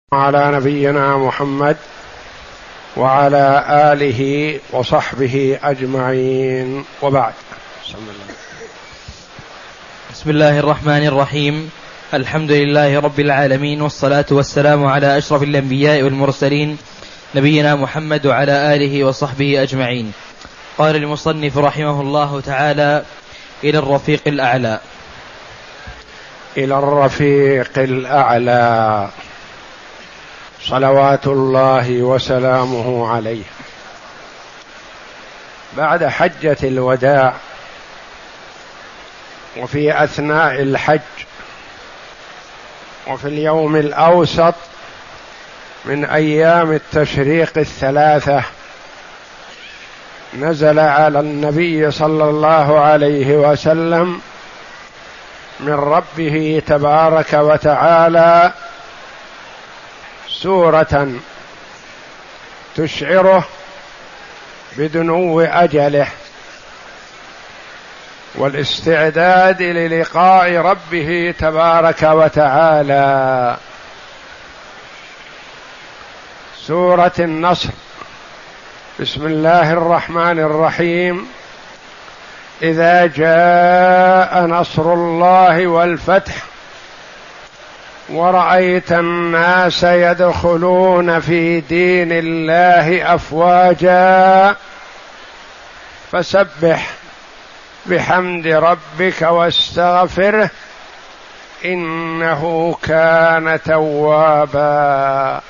على نبينا محمد وعلى آله وصحبه أجمعين، وبعد. بسم الله الرحمن الرحيم. الحمد لله رب العالمين، والصلاة والسلام على أشرف الأنبياء والمرسلين نبينا محمد وعلى آله وصحبه أجمعين. قال المصنف رحمه الله تعالى: إلى الرفيق الأعلى. إلى الرفيق الأعلى صلوات الله وسلامه عليه. بعد حجة الوداع وفي أثناء الحج وفي اليوم الأوسط من أيام التشريق الثلاثة، نزل على النبي صلى الله عليه وسلم من ربه تبارك وتعالى سورة تشعره بدنو أجله والاستعداد للقاء ربه تبارك وتعالى. سورة النصر. بسم الله الرحمن الرحيم: إذا جاء نصر الله والفتح ورأيت الناس يدخلون في دين الله أفواجا فسبح بحمد ربك واستغفره إنه كان توابا.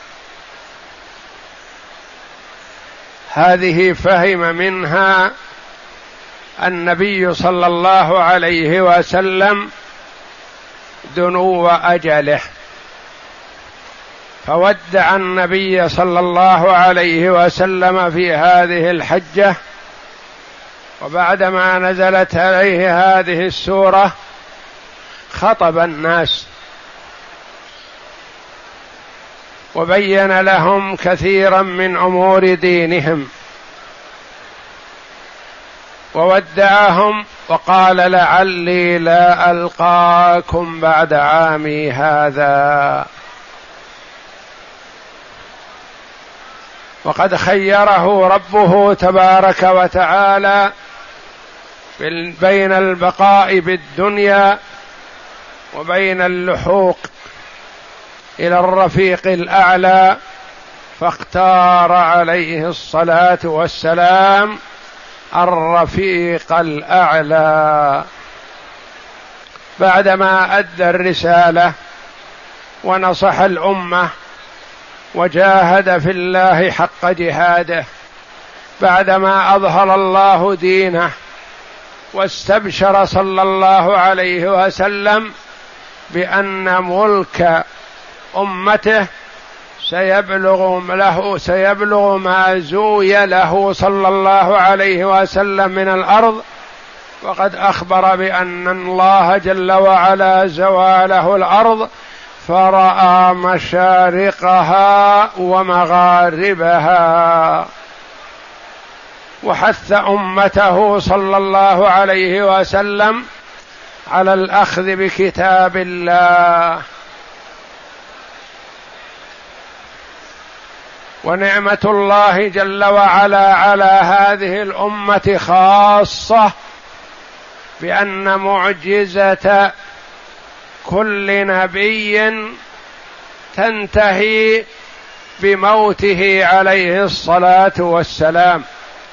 هذه فهم منها النبي صلى الله عليه وسلم دنو أجله، فودع النبي صلى الله عليه وسلم في هذه الحجة، وبعدما نزلت عليه هذه السورة خطب الناس وبين لهم كثيرا من أمور دينهم وودعهم وقال: لعلي لا ألقاكم بعد عامي هذا. وقد خيره ربه تبارك وتعالى بين البقاء بالدنيا وبين اللحوق إلى الرفيق الأعلى، فاختار عليه الصلاة والسلام الرفيق الأعلى بعدما أدى الرسالة ونصح الأمة وجاهد في الله حق جهاده، بعدما أظهر الله دينه واستبشر صلى الله عليه وسلم بأن ملك أمته سيبلغ ما زوي له صلى الله عليه وسلم من الأرض. وقد أخبر بأن الله جل وعلا زواله الأرض فرأى مشارقها ومغاربها، وحث أمته صلى الله عليه وسلم على الأخذ بكتاب الله. ونعمة الله جل وعلا على هذه الأمة خاصة بأن معجزة كل نبي تنتهي بموته عليه الصلاة والسلام،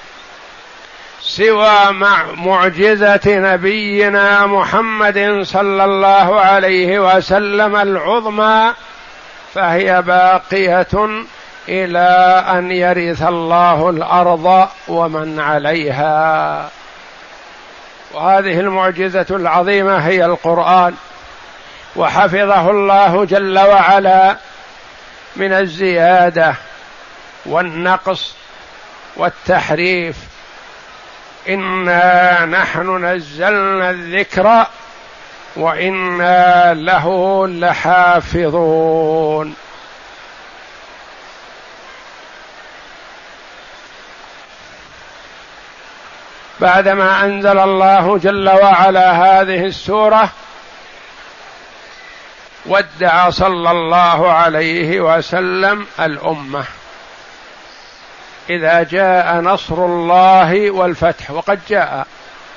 سوى معجزة نبينا محمد صلى الله عليه وسلم العظمى، فهي باقية إلى أن يرث الله الأرض ومن عليها. وهذه المعجزة العظيمة هي القرآن، وحفظه الله جل وعلا من الزيادة والنقص والتحريف. إنا نحن نزلنا الذكر وإنا له لحافظون. بعدما أنزل الله جل وعلا هذه السورة ودع صلى الله عليه وسلم الأمة إذا جاء نصر الله والفتح، وقد جاء،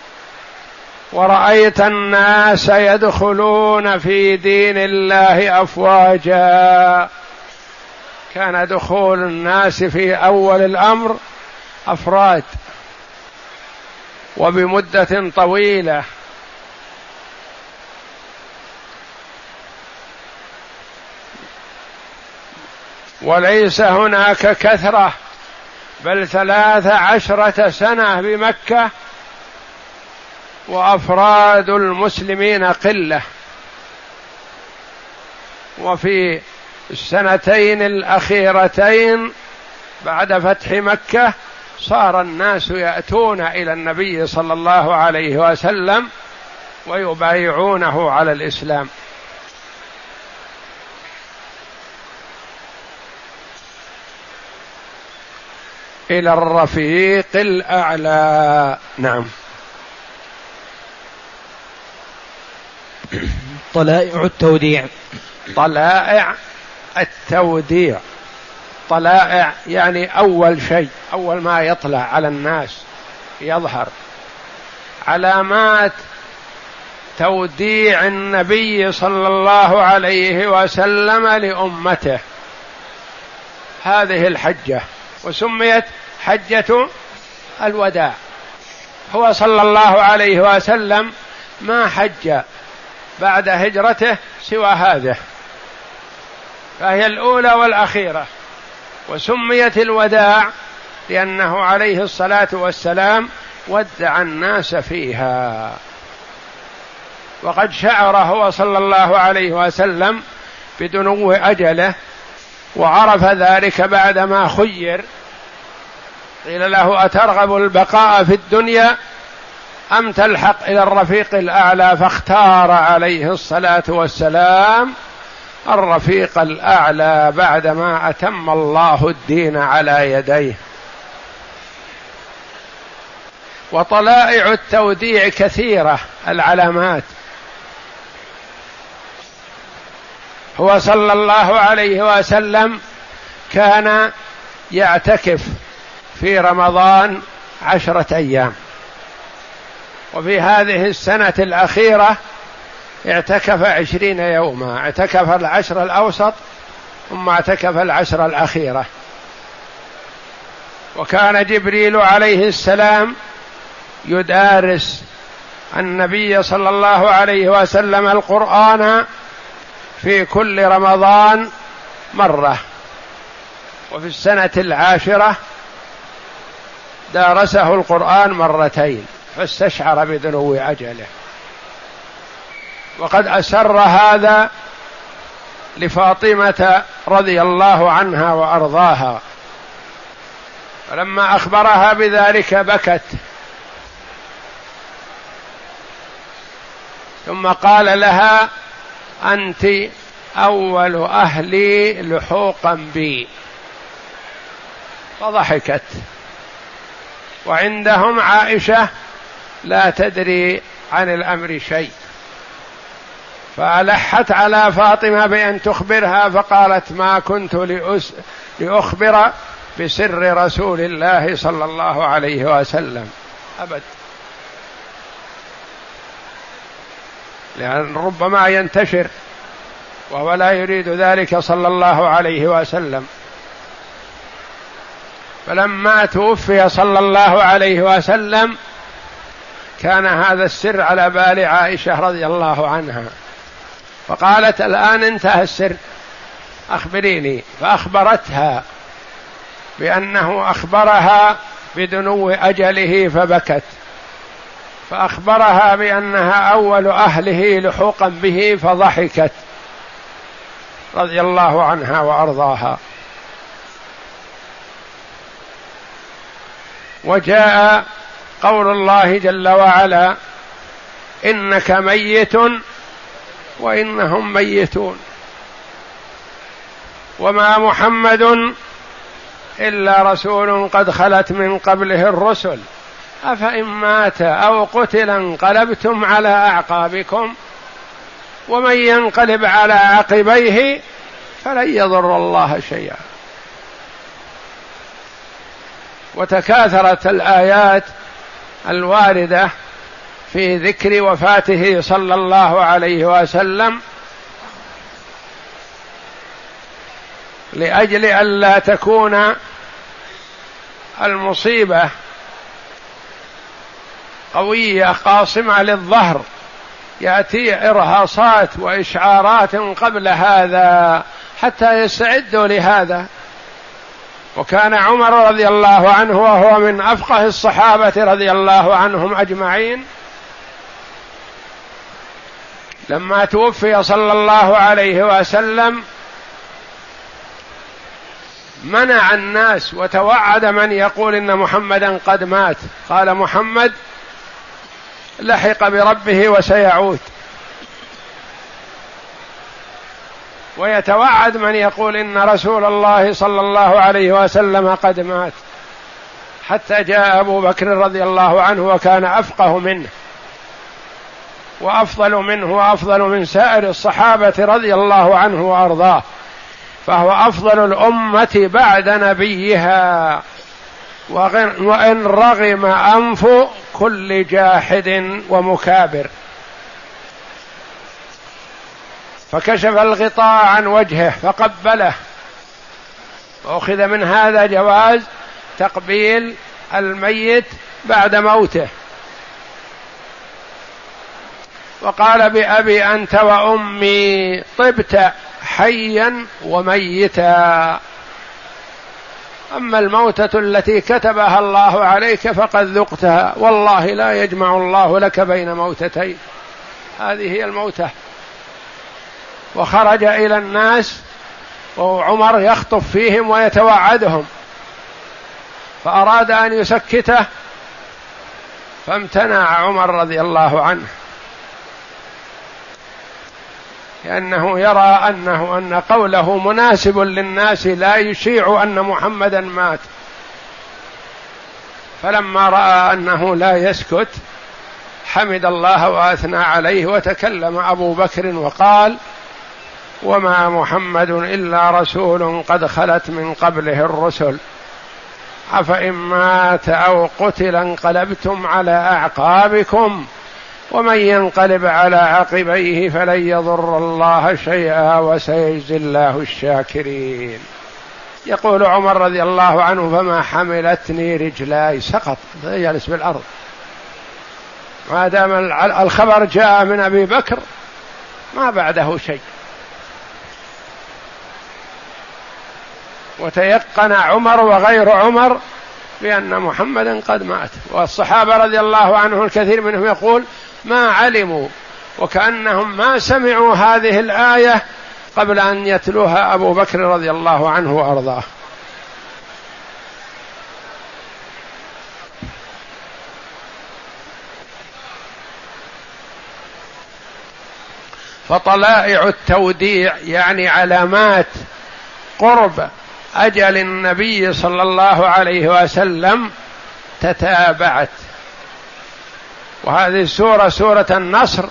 ورأيت الناس يدخلون في دين الله أفواجا. كان دخول الناس في أول الأمر أفراد وبمدة طويلة، وليس هناك كثرة، بل 13 سنة بمكة وأفراد المسلمين قلة. وفي السنتين الأخيرتين بعد فتح مكة صار الناس يأتون إلى النبي صلى الله عليه وسلم ويبايعونه على الإسلام. إلى الرفيق الأعلى. نعم. طلائع التوديع. طلائع التوديع، طلائع يعني أول شيء، أول ما يطلع على الناس يظهر علامات توديع النبي صلى الله عليه وسلم لأمته. هذه الحجة وسميت حجة الوداع. هو صلى الله عليه وسلم ما حج بعد هجرته سوى هذه، فهي الأولى والأخيرة، وسميت الوداع لأنه عليه الصلاة والسلام ودع الناس فيها. وقد شعر هو صلى الله عليه وسلم بدنو أجله، وعرف ذلك بعدما خير، قيل له أترغب البقاء في الدنيا أم تلحق إلى الرفيق الأعلى، فاختار عليه الصلاة والسلام الرفيق الأعلى بعدما أتم الله الدين على يديه. وطلائع التوديع كثيرة العلامات. هو صلى الله عليه وسلم كان يعتكف في رمضان 10 أيام، وفي هذه السنة الأخيرة اعتكف 20 يوما، اعتكف 10 الأوسط ثم اعتكف 10 الأخيرة. وكان جبريل عليه السلام يدارس النبي صلى الله عليه وسلم القرآن في كل رمضان مرة، وفي السنة 10 دارسه القرآن 2 مرتين، فاستشعر بدنو أجله. وقد أسر هذا لفاطمة رضي الله عنها وأرضاها، فلما أخبرها بذلك بكت، ثم قال لها أنت أول أهلي لحوقا بي، فضحكت. وعندهم عائشة لا تدري عن الأمر شيء، فألحت على فاطمة بأن تخبرها، فقالت ما كنت لأخبر بسر رسول الله صلى الله عليه وسلم أبد، لأن ربما ينتشر وهو لا يريد ذلك صلى الله عليه وسلم. فلما توفي صلى الله عليه وسلم كان هذا السر على بال عائشة رضي الله عنها، فقالت الآن انتهى السر، أخبريني. فأخبرتها بأنه أخبرها بدنو أجله فبكت، فأخبرها بأنها أول أهله لحوقا به فضحكت رضي الله عنها وأرضاها. وجاء قول الله جل وعلا إنك ميت وإنهم ميتون وما محمد إلا رسول قد خلت من قبله الرسل أفإن مات أو قتل انقلبتم على أعقابكم ومن ينقلب على عقبيه فلن يضر الله شيئا. وتكاثرت الآيات الواردة في ذكر وفاته صلى الله عليه وسلم لأجل ألا تكون المصيبة قوية قاصمة للظهر، يأتي إرهاصات وإشعارات قبل هذا حتى يستعدوا لهذا. وكان عمر رضي الله عنه وهو من أفقه الصحابة رضي الله عنهم أجمعين، لما توفي صلى الله عليه وسلم منع الناس وتوعد من يقول إن محمدا قد مات، قال محمد لحق بربه وسيعود، ويتوعد من يقول إن رسول الله صلى الله عليه وسلم قد مات، حتى جاء أبو بكر رضي الله عنه وكان أفقه منه وأفضل منه وأفضل من سائر الصحابة رضي الله عنه وأرضاه، فهو أفضل الأمة بعد نبيها، وإن رغم أنف كل جاحد ومكابر. فكشف الغطاء عن وجهه فقبله، وأخذ من هذا جواز تقبيل الميت بعد موته، وقال بأبي أنت وأمي طبت حيا وميتا، أما الموتة التي كتبها الله عليك فقد ذقتها، والله لا يجمع الله لك بين موتتين، هذه هي الموتة. وخرج إلى الناس وعمر يخطب فيهم ويتوعدهم، فأراد أن يسكته فامتنع عمر رضي الله عنه، لأنه يرى أن قوله مناسب للناس لا يشيع أن محمدا مات. فلما رأى أنه لا يسكت حمد الله وأثنى عليه، وتكلم أبو بكر وقال وما محمد إلا رسول قد خلت من قبله الرسل أفإن مات أو قتل انقلبتم على أعقابكم ومن ينقلب على عقبيه فلن يضر الله شيئا وسيجزي الله الشاكرين. يقول عمر رضي الله عنه فما حملتني رجلاي، سقط يجلس بالأرض ما دام الخبر جاء من أبي بكر ما بعده شيء. وتيقن عمر وغير عمر بأن محمدا قد مات. والصحابة رضي الله عنهم الكثير منهم يقول ما علموا، وكأنهم ما سمعوا هذه الآية قبل أن يتلوها أبو بكر رضي الله عنه وأرضاه. فطلائع التوديع يعني علامات قرب أجل النبي صلى الله عليه وسلم تتابعت. وهذه السورة سورة النصر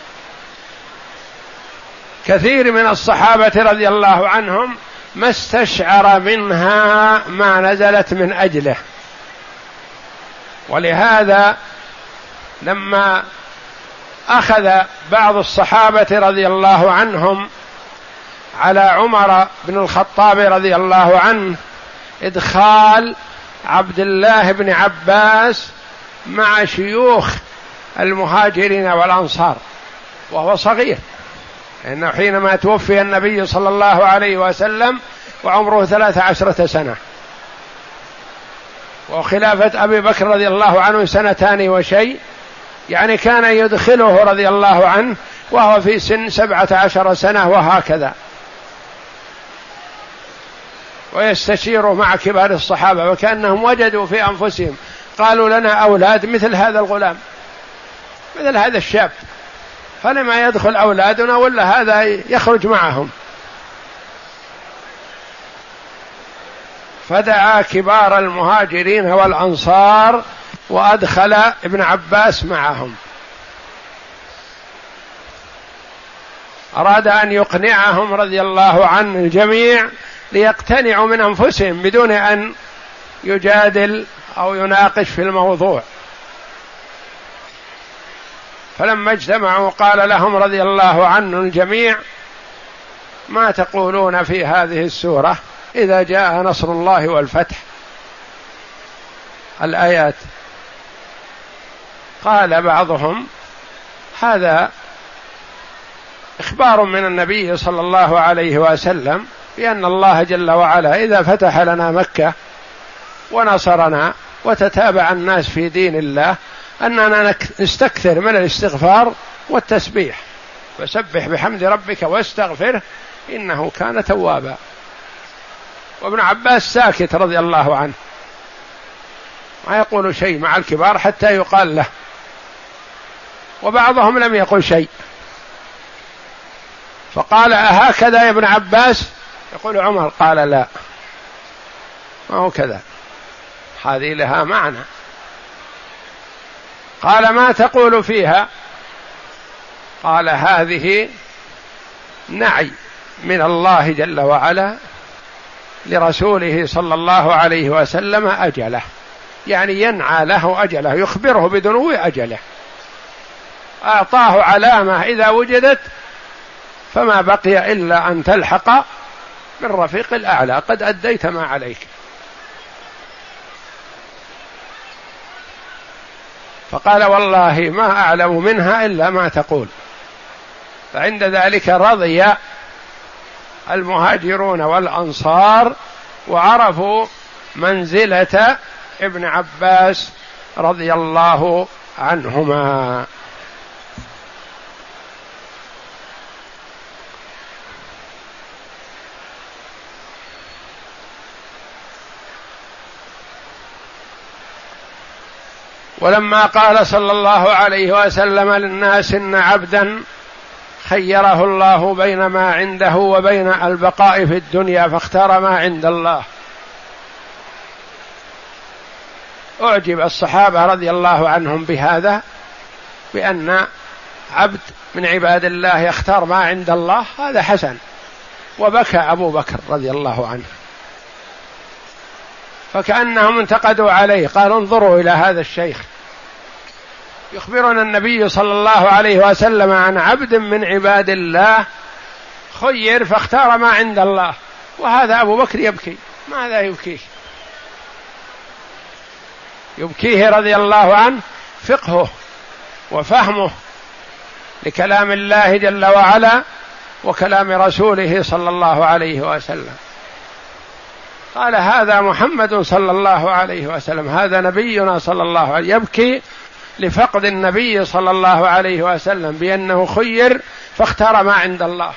كثير من الصحابة رضي الله عنهم ما استشعر منها ما نزلت من أجله، ولهذا لما أخذ بعض الصحابة رضي الله عنهم على عمر بن الخطاب رضي الله عنه إدخال عبد الله بن عباس مع شيوخ المهاجرين والأنصار وهو صغير، إنه حينما توفي النبي صلى الله عليه وسلم وعمره 13 سنة، وخلافة أبي بكر رضي الله عنه 2 وشيء، يعني كان يدخله رضي الله عنه وهو في سن 17 سنة وهكذا، ويستشير مع كبار الصحابة، وكأنهم وجدوا في أنفسهم قالوا لنا أولاد مثل هذا الغلام مثل هذا الشاب، فلما يدخل أولادنا ولا هذا يخرج معهم. فدعا كبار المهاجرين والأنصار وأدخل ابن عباس معهم. أراد أن يقنعهم رضي الله عن الجميع ليقتنعوا من أنفسهم بدون أن يجادل أو يناقش في الموضوع. فلما اجتمعوا قال لهم رضي الله عنه الجميع: ما تقولون في هذه السورة إذا جاء نصر الله والفتح؟ الآيات. قال بعضهم: هذا إخبار من النبي صلى الله عليه وسلم بأن الله جل وعلا إذا فتح لنا مكة ونصرنا وتتابع الناس في دين الله أننا نستكثر من الاستغفار والتسبيح، فسبح بحمد ربك واستغفره إنه كان توابا. وابن عباس ساكت رضي الله عنه، ما يقول شيء مع الكبار حتى يقال له، وبعضهم لم يقل شيء. فقال: أهكذا يا ابن عباس؟ يقول عمر: قال: لا، ما هو كذا، هذه لها معنى. قال: ما تقول فيها؟ قال: هذه نعي من الله جل وعلا لرسوله صلى الله عليه وسلم أجله، يعني ينعى له أجله، يخبره بدنو أجله، أعطاه علامة إذا وجدت فما بقي إلا أن تلحق بالرفيق الأعلى، قد أديت ما عليك. فقال: والله ما أعلم منها إلا ما تقول. فعند ذلك رضي المهاجرون والأنصار وعرفوا منزلة ابن عباس رضي الله عنهما. ولما قال صلى الله عليه وسلم للناس: إن عبدا خيره الله بين ما عنده وبين البقاء في الدنيا فاختار ما عند الله، أعجب الصحابة رضي الله عنهم بهذا، بأن عبد من عباد الله يختار ما عند الله، هذا حسن. وبكى أبو بكر رضي الله عنه، فكأنهم انتقدوا عليه، قالوا: انظروا إلى هذا الشيخ، يخبرنا النبي صلى الله عليه وسلم عن عبد من عباد الله خير فاختار ما عند الله، وهذا أبو بكر يبكي. ماذا يبكيه؟ يبكيه رضي الله عنه فقهه وفهمه لكلام الله جل وعلا وكلام رسوله صلى الله عليه وسلم. قال: هذا محمد صلى الله عليه وسلم، هذا نبينا صلى الله عليه وسلم، يبكي لفقد النبي صلى الله عليه وسلم بأنه خير فاختار ما عند الله.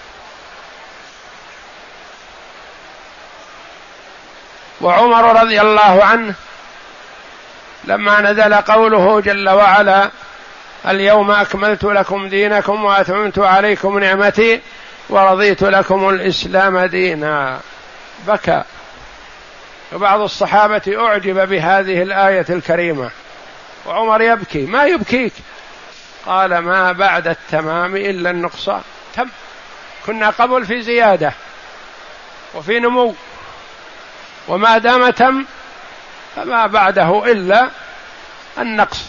وعمر رضي الله عنه لما نزل قوله جل وعلا: اليوم أكملت لكم دينكم وأتممت عليكم نعمتي ورضيت لكم الإسلام دينا، بكى. وبعض الصحابة أعجب بهذه الآية الكريمة، وعمر يبكي. ما يبكيك؟ قال: ما بعد التمام إلا النقصان. تم، كنا قبل في زيادة وفي نمو، وما دام تم فما بعده إلا النقص.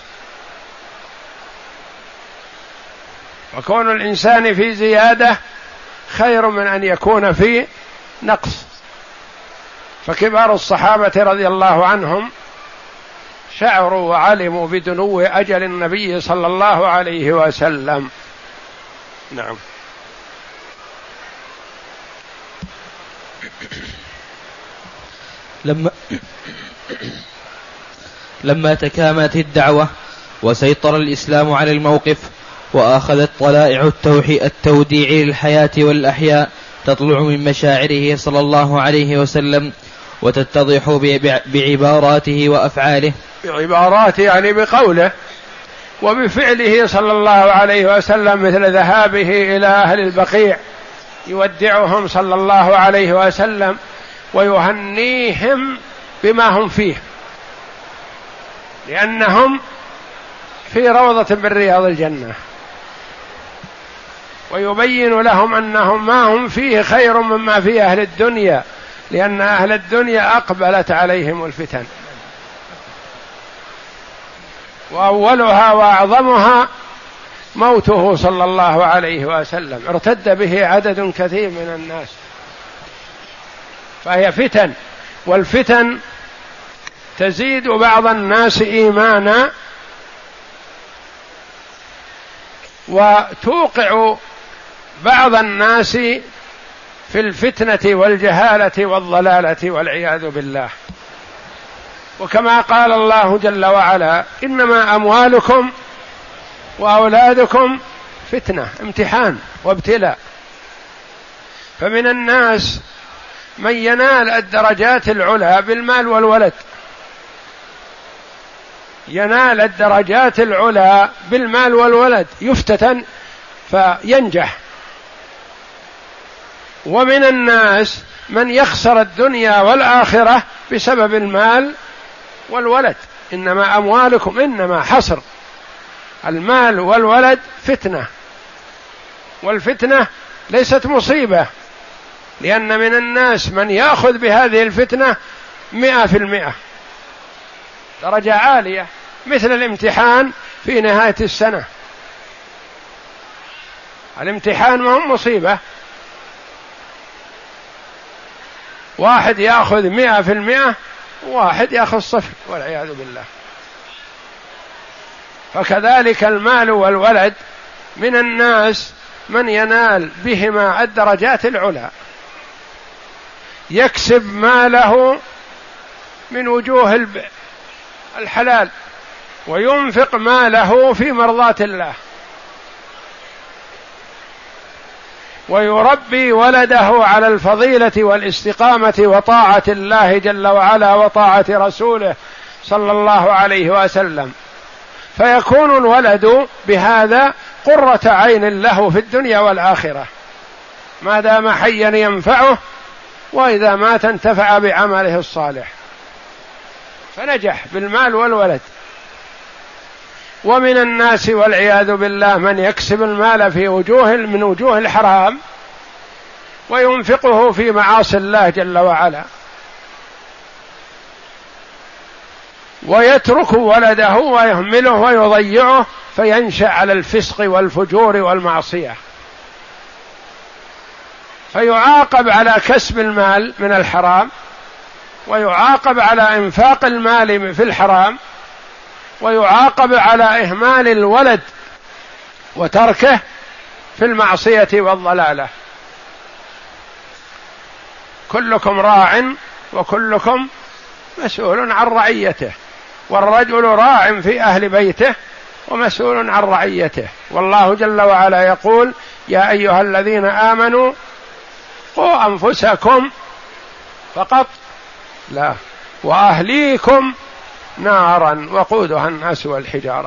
وكون الإنسان في زيادة خير من أن يكون في نقص. فكبار الصحابة رضي الله عنهم شعروا وعلموا بدنو أجل النبي صلى الله عليه وسلم. نعم. لما تكاملت الدعوة وسيطر الإسلام على الموقف وأخذت طلائع التوديع للحياة والأحياء تطلع من مشاعره صلى الله عليه وسلم وتتضح بعباراته وأفعاله. بعباراته يعني بقوله وبفعله صلى الله عليه وسلم، مثل ذهابه إلى أهل البقيع يودعهم صلى الله عليه وسلم ويهنيهم بما هم فيه، لأنهم في روضة من رياض الجنة، ويبين لهم أنهم ما هم فيه خير مما في أهل الدنيا، لأن أهل الدنيا أقبلت عليهم الفتن، وأولها وأعظمها موته صلى الله عليه وسلم، ارتد به عدد كثير من الناس، فهي فتن، والفتن تزيد بعض الناس إيمانا وتوقع بعض الناس في الفتنة والجهالة والضلالة والعياذ بالله. وكما قال الله جل وعلا: إنما أموالكم وأولادكم فتنة، امتحان وابتلاء. فمن الناس من ينال الدرجات العلى بالمال والولد، ينال الدرجات العلى بالمال والولد، يفتتن فينجح. ومن الناس من يخسر الدنيا والآخرة بسبب المال والولد. إنما أموالكم، إنما حصر المال والولد فتنة، والفتنة ليست مصيبة، لأن من الناس من يأخذ بهذه الفتنة 100%، درجة عالية، مثل الامتحان في نهاية السنة. الامتحان ما هو مصيبة، واحد يأخذ 100%، واحد يأخذ 0، والعياذ بالله. فكذلك المال والولد، من الناس من ينال بهما الدرجات العلى، يكسب ماله من وجوه الحلال، وينفق ماله في مرضاة الله، ويربي ولده على الفضيلة والاستقامة وطاعة الله جل وعلا وطاعة رسوله صلى الله عليه وسلم، فيكون الولد بهذا قرة عين له في الدنيا والآخرة، ما دام حيا ينفعه، وإذا مات انتفع بعمله الصالح، فنجح بالمال والولد. ومن الناس والعياذ بالله من يكسب المال في من وجوه الحرام وينفقه في معاصي الله جل وعلا، ويترك ولده ويهمله ويضيعه، فينشأ على الفسق والفجور والمعصية، فيعاقب على كسب المال من الحرام، ويعاقب على إنفاق المال في الحرام، ويعاقب على إهمال الولد وتركه في المعصية والضلالة. كلكم راع وكلكم مسؤول عن رعيته، والرجل راع في أهل بيته ومسؤول عن رعيته. والله جل وعلا يقول: يا أيها الذين آمنوا قوا أنفسكم فقط، لا، وأهليكم نارا وقودها الناس والحجارة.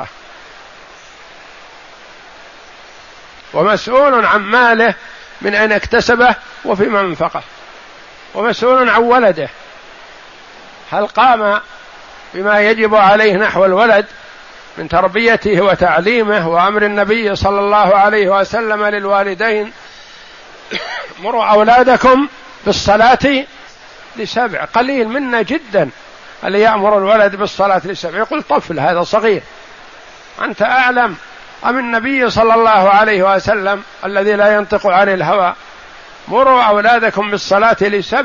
ومسؤول عن ماله من أين اكتسبه وفيما انفقه، ومسؤول عن ولده، هل قام بما يجب عليه نحو الولد من تربيته وتعليمه، وأمر النبي صلى الله عليه وسلم للوالدين: مروا أولادكم بالصلاة ل7. قليل منا جدا اللي يأمر الولد بالصلاة ل7، يقول طفل هذا صغير، أنت أعلم أم النبي صلى الله عليه وسلم الذي لا ينطق عن الهوى: مروا أولادكم بالصلاة ل7.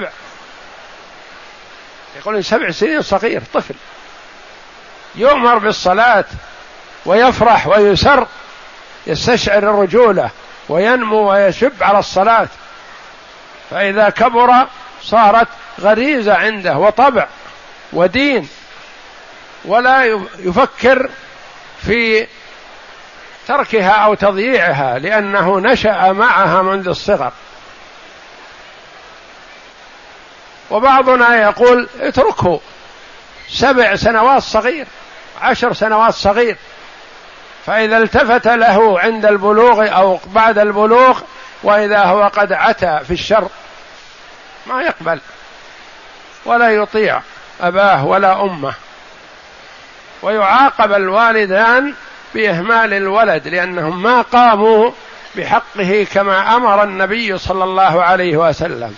يقول 7 سنين صغير، طفل يؤمر بالصلاة ويفرح ويسر، يستشعر الرجولة وينمو ويشب على الصلاة، فإذا كبر صارت غريزة عنده وطبع ودين، ولا يفكر في تركها أو تضييعها، لأنه نشأ معها منذ الصغر. وبعضنا يقول اتركه 7 سنوات صغير، 10 سنوات صغير، فإذا التفت له عند البلوغ أو بعد البلوغ وإذا هو قد عتى في الشر ما يقبل ولا يطيع أباه ولا أمه. ويعاقب الوالدان بإهمال الولد، لأنهم ما قاموا بحقه كما أمر النبي صلى الله عليه وسلم.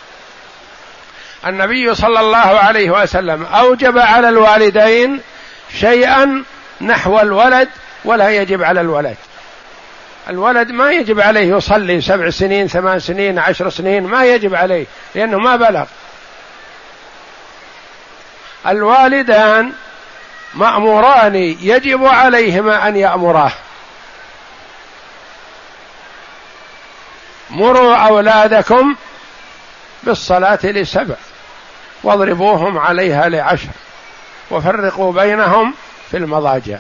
النبي صلى الله عليه وسلم أوجب على الوالدين شيئا نحو الولد ولا يجب على الولد. الولد ما يجب عليه يصلي 7 سنين 8 سنين 10 سنين، ما يجب عليه لأنه ما بلغ. الوالدان مأموران يجب عليهما أن يأمراه. مروا أولادكم بالصلاة ل7 واضربوهم عليها ل10 وفرقوا بينهم في المضاجع.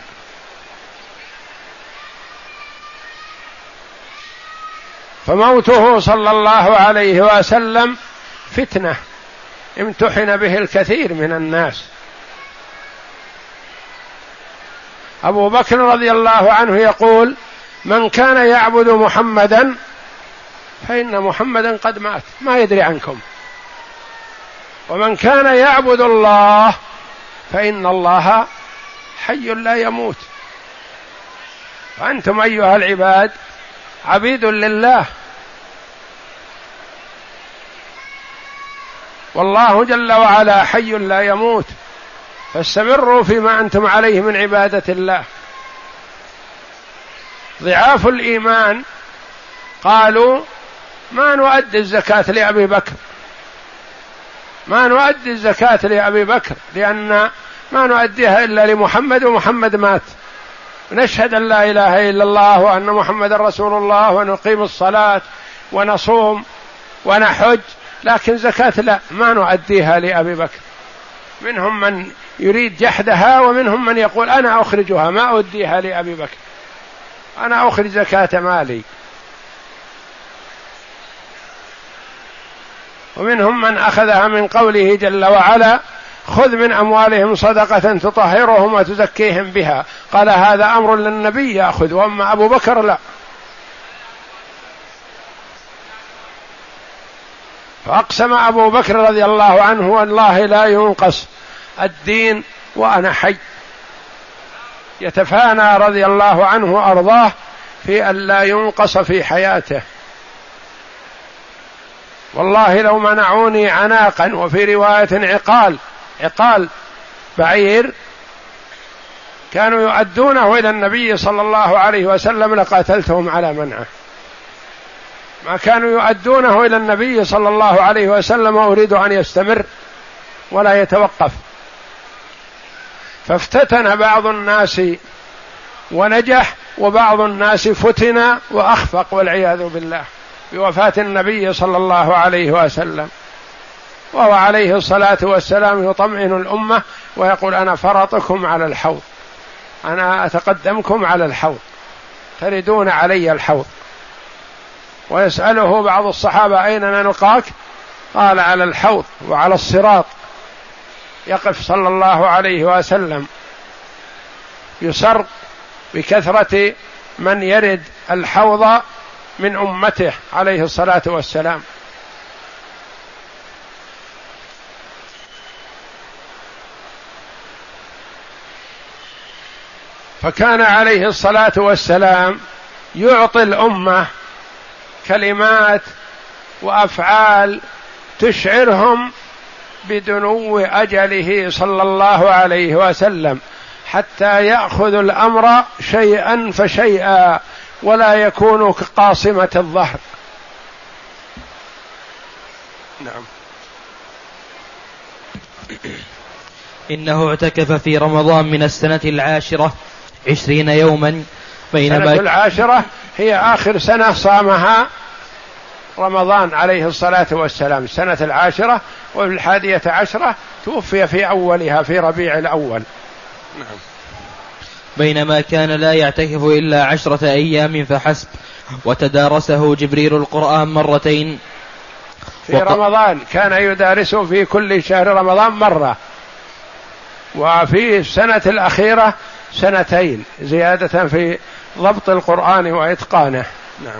فموته صلى الله عليه وسلم فتنة امتحن به الكثير من الناس. أبو بكر رضي الله عنه يقول: من كان يعبد محمدا فإن محمدا قد مات، ما يدري عنكم، ومن كان يعبد الله فإن الله حي لا يموت. وأنتم أيها العباد عبيد لله، والله جل وعلا حي لا يموت، فاستمروا فيما أنتم عليه من عبادة الله. ضعاف الإيمان قالوا: ما نؤدي الزكاة لأبي بكر، ما نؤدي الزكاة لأبي بكر لأن ما نؤديها إلا لمحمد ومحمد مات. نشهد أن لا إله إلا الله وأن محمد رسول الله ونقيم الصلاة ونصوم ونحج، لكن زكاة لا، ما نؤديها لأبي بكر. منهم من يريد جحدها ومنهم من يقول: أنا أخرجها ما أؤديها لأبي بكر، أنا أخرج زكاة مالي. ومنهم من أخذها من قوله جل وعلا: خذ من أموالهم صدقة تطهرهم وتزكيهم بها. قال: هذا أمر للنبي يأخذ، وأما أبو بكر لا. فأقسم أبو بكر رضي الله عنه: والله لا ينقص الدين وأنا حي. يتفانى رضي الله عنه وأرضاه في أن لا ينقص في حياته. والله لو منعوني عناقا، وفي رواية عقال بعير كانوا يؤدونه إلى النبي صلى الله عليه وسلم لقاتلتهم على منعه. ما كانوا يؤدونه إلى النبي صلى الله عليه وسلم وأريد أن يستمر ولا يتوقف. فافتتن بعض الناس ونجح، وبعض الناس فتن وأخفق والعياذ بالله بوفاة النبي صلى الله عليه وسلم. وهو عليه الصلاة والسلام يطمئن الأمة ويقول: أنا فرطكم على الحوض، أنا أتقدمكم على الحوض، تردون علي الحوض. ويسأله بعض الصحابة: أين نلقاك؟ قال: على الحوض وعلى الصراط. يقف صلى الله عليه وسلم يسر بكثرة من يرد الحوض من أمته عليه الصلاة والسلام. فكان عليه الصلاة والسلام يعطي الأمة كلمات وأفعال تشعرهم بدنو أجله صلى الله عليه وسلم، حتى يأخذ الأمر شيئا فشيئا ولا يكون كقاصمة الظهر. نعم. إنه اعتكف في رمضان من السنة 10 يوما. السنة 10 هي آخر سنة صامها رمضان عليه الصلاة والسلام، سنة 10، وفي 11 توفي في أولها في ربيع الأول. نعم. بينما كان لا يعتكف إلا 10 أيام فحسب، وتدارسه جبريل القرآن مرتين في رمضان، كان يدارسه في كل شهر رمضان مرة، وفي السنة الأخيرة 2 زيادة في ضبط القرآن وإتقانه. نعم.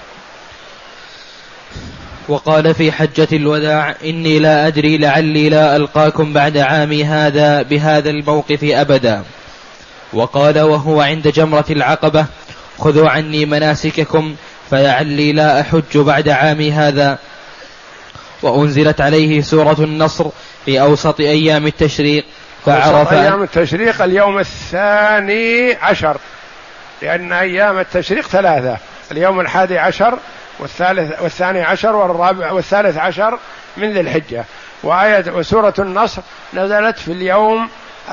وقال في حجة الوداع: إني لا أدري لعلي لا ألقاكم بعد عامي هذا بهذا الموقف أبدا. وقال وهو عند جمرة العقبة: خذوا عني مناسككم فلعلي لا أحج بعد عامي هذا. وأنزلت عليه سورة النصر في أوسط أيام التشريق فعرف أيام التشريق اليوم 12، لأن أيام التشريق 3، اليوم 11 وال12 والثالث من ذي الحجة. وسورة النصر نزلت في اليوم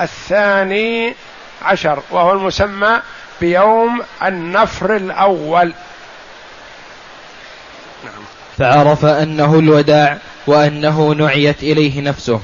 12 وهو المسمى بيوم النفر الأول. فعرف أنه الوداع وأنه نعيت إليه نفسه.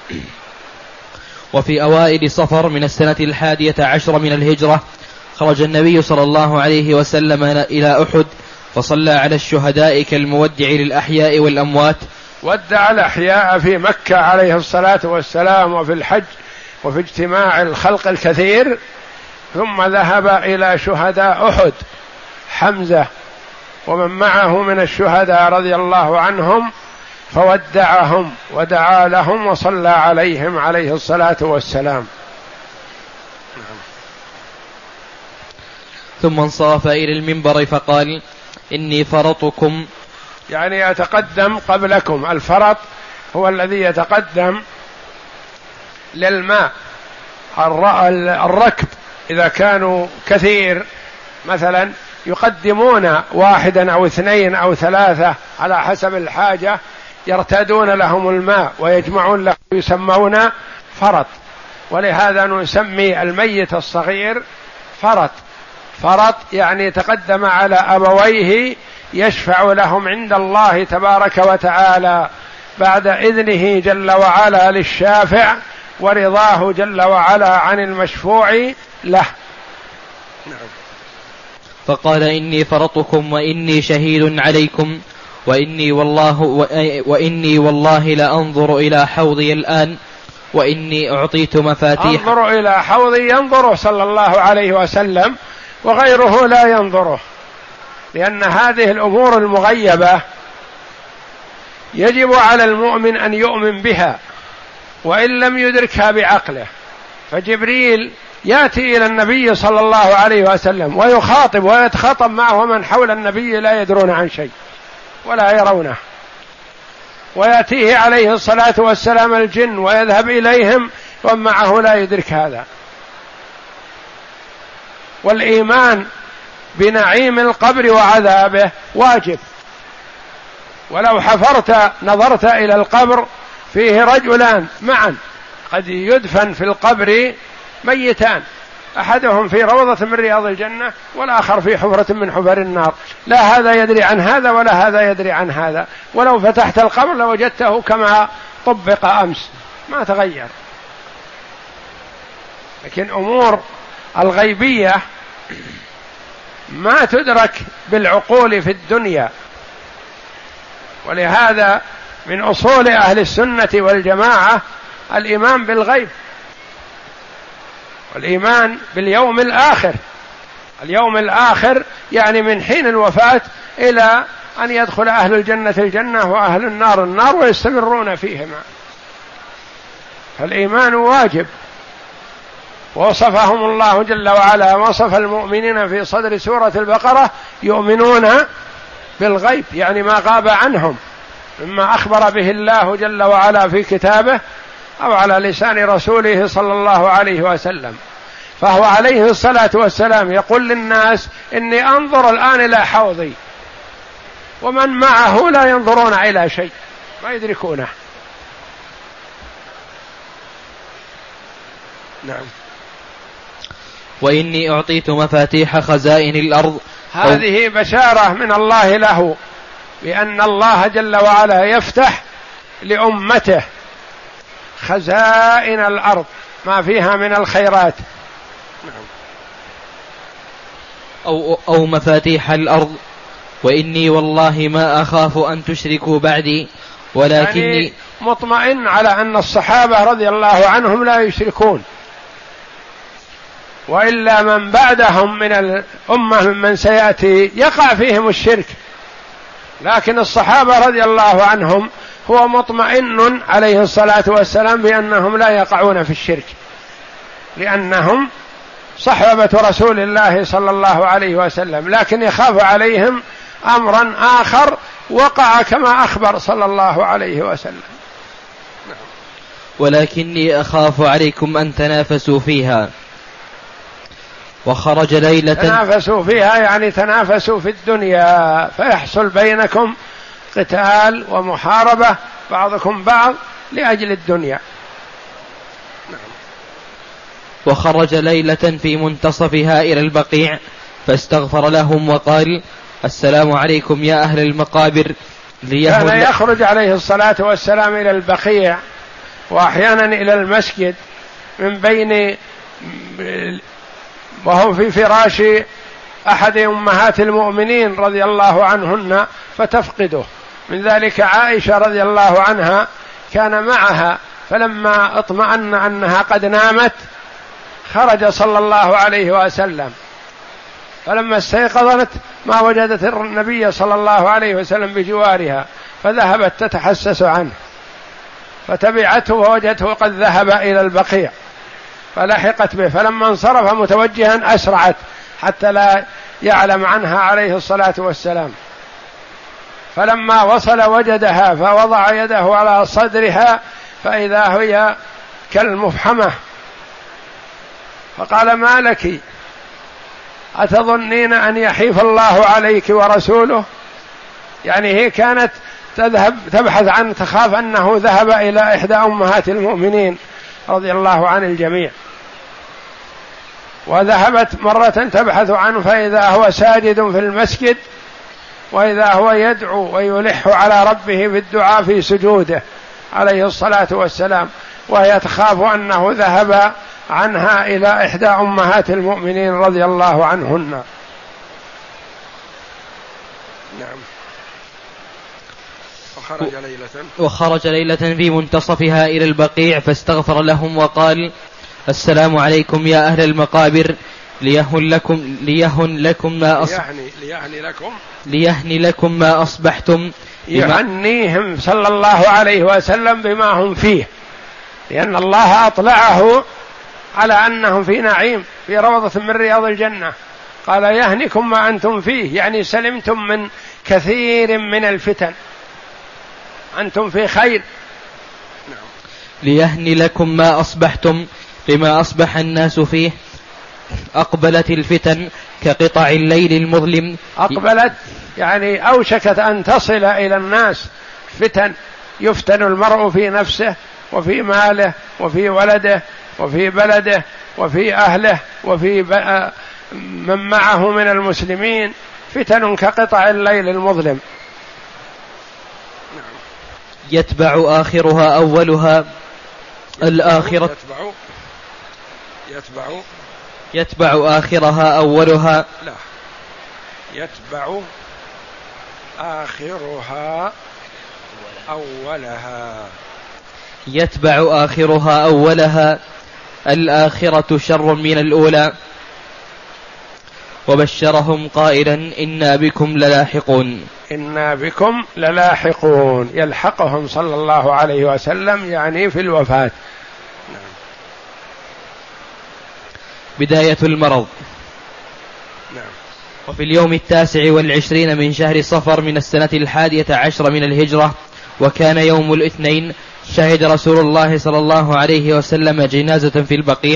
وفي أوائل صفر من السنة 11 من الهجرة خرج النبي صلى الله عليه وسلم إلى أحد فصلى على الشهداء كالمودع للأحياء والأموات. ودع الأحياء في مكة عليه الصلاة والسلام وفي الحج وفي اجتماع الخلق الكثير، ثم ذهب إلى شهداء أحد حمزة ومن معه من الشهداء رضي الله عنهم، فودعهم ودعا لهم وصلى عليهم عليه الصلاة والسلام. ثم انصرف إلى المنبر فقال: إني فرطكم، يعني يتقدم قبلكم. الفرط هو الذي يتقدم للماء. الركب إذا كانوا كثير مثلا يقدمون 1 أو 2 أو 3 على حسب الحاجة، يرتادون لهم الماء ويجمعون له، يسمون فرط. ولهذا نسمي الميت الصغير فرط. فرط يعني تقدم على أبويه يشفع لهم عند الله تبارك وتعالى بعد إذنه جل وعلا للشافع ورضاه جل وعلا عن المشفوع له. فقال: إني فرطكم وإني شهيد عليكم وإني والله لأنظر إلى حوضي الآن وإني أعطيت مفاتيح. انظر إلى حوضي ينظره صلى الله عليه وسلم وغيره لا ينظره، لأن هذه الأمور المغيبة يجب على المؤمن أن يؤمن بها وإن لم يدركها بعقله. فجبريل يأتي إلى النبي صلى الله عليه وسلم ويخاطب ويتخاطب معه، ومن حول النبي لا يدرون عن شيء ولا يرونه، ويأتيه عليه الصلاة والسلام الجن ويذهب إليهم ومعه لا يدرك هذا. والإيمان بنعيم القبر وعذابه واجب. ولو نظرت إلى القبر فيه رجلان معا قد يدفن في القبر ميتان، أحدهم في روضة من رياض الجنة والآخر في حفرة من حفر النار، لا هذا يدري عن هذا ولا هذا يدري عن هذا. ولو فتحت القبر لوجدته كما طبق أمس، ما تغير. لكن أمور الغيبية ما تدرك بالعقول في الدنيا. ولهذا من أصول أهل السنة والجماعة الإيمان بالغيب والإيمان باليوم الآخر. اليوم الآخر يعني من حين الوفاة إلى أن يدخل أهل الجنة الجنة وأهل النار النار ويستمرون فيهما. فالإيمان واجب. وصفهم الله جل وعلا، وصف المؤمنين في صدر سورة البقرة: يؤمنون بالغيب، يعني ما غاب عنهم مما أخبر به الله جل وعلا في كتابه أو على لسان رسوله صلى الله عليه وسلم. فهو عليه الصلاة والسلام يقول للناس: إني أنظر الآن إلى حوضي، ومن معه لا ينظرون إلى شيء، ما يدركونه. نعم. وإني أعطيت مفاتيح خزائن الأرض. هذه بشارة من الله له بأن الله جل وعلا يفتح لأمته خزائن الأرض ما فيها من الخيرات. أو مفاتيح الأرض. وإني والله ما أخاف أن تشركوا بعدي ولكني يعني مطمئن على أن الصحابة رضي الله عنهم لا يشركون، وإلا من بعدهم من الأمة ممن سيأتي يقع فيهم الشرك. لكن الصحابة رضي الله عنهم هو مطمئن عليه الصلاة والسلام بأنهم لا يقعون في الشرك، لأنهم صحابة رسول الله صلى الله عليه وسلم. لكن يخاف عليهم أمرا آخر وقع كما أخبر صلى الله عليه وسلم. ولكني أخاف عليكم أن تنافسوا فيها. وخرج ليلة. تنافسوا فيها يعني تنافسوا في الدنيا، فيحصل بينكم قتال ومحاربة بعضكم بعض لأجل الدنيا. وخرج ليلة في منتصفها إلى البقيع فاستغفر لهم وقال: السلام عليكم يا أهل المقابر. كان يخرج عليه الصلاة والسلام إلى البقيع وأحيانا إلى المسجد من بين وهو في فراش أحد أمهات المؤمنين رضي الله عنهن فتفقده، من ذلك عائشة رضي الله عنها كان معها، فلما اطمأن أنها قد نامت خرج صلى الله عليه وسلم، فلما استيقظت ما وجدت النبي صلى الله عليه وسلم بجوارها، فذهبت تتحسس عنه، فتبعته ووجدته قد ذهب إلى البقيع فلحقت به، فلما انصرف متوجها أسرعت حتى لا يعلم عنها عليه الصلاة والسلام، فلما وصل وجدها فوضع يده على صدرها فإذا هي كالمفحمة، فقال: ما لك؟ أتظنين أن يحيف الله عليك ورسوله؟ يعني هي كانت تبحث عنه، تخاف أنه ذهب إلى إحدى أمهات المؤمنين رضي الله عن الجميع، وذهبت مرة تبحث عنه فإذا هو ساجد في المسجد، وإذا هو يدعو ويلح على ربه بالدعاء في سجوده عليه الصلاة والسلام، وهي تخاف أنه ذهب عنها إلى إحدى أمهات المؤمنين رضي الله عنهن. نعم. وخرج ليلة في منتصفها إلى البقيع فاستغفر لهم وقال: السلام عليكم يا أهل المقابر. ليهن لكم ما أصبحتم. يهنيهم صلى الله عليه وسلم بما هم فيه، لأن الله أطلعه على أنهم في نعيم في روضة من رياض الجنة، قال: يهنكم ما أنتم فيه، يعني سلمتم من كثير من الفتن، أنتم في خير. ليهن لكم ما أصبحتم بما أصبح الناس فيه. أقبلت الفتن كقطع الليل المظلم. أقبلت يعني أوشكت أن تصل إلى الناس فتن، يفتن المرء في نفسه وفي ماله وفي ولده وفي بلده وفي أهله وفي من معه من المسلمين، فتن كقطع الليل المظلم. يتبع آخرها أولها. الآخرة يتبع آخرها أولها. لا، يتبع آخرها أولها. يتبع آخرها أولها. الآخرة شر من الأولى. وبشرهم قائلا: إنا بكم للاحقون. إنا بكم للاحقون، يلحقهم صلى الله عليه وسلم يعني في الوفاة. بداية المرض. نعم. وفي اليوم 29 من شهر صفر من السنة 11 من الهجرة، وكان يوم الاثنين، شهد رسول الله صلى الله عليه وسلم جنازة في البقيع،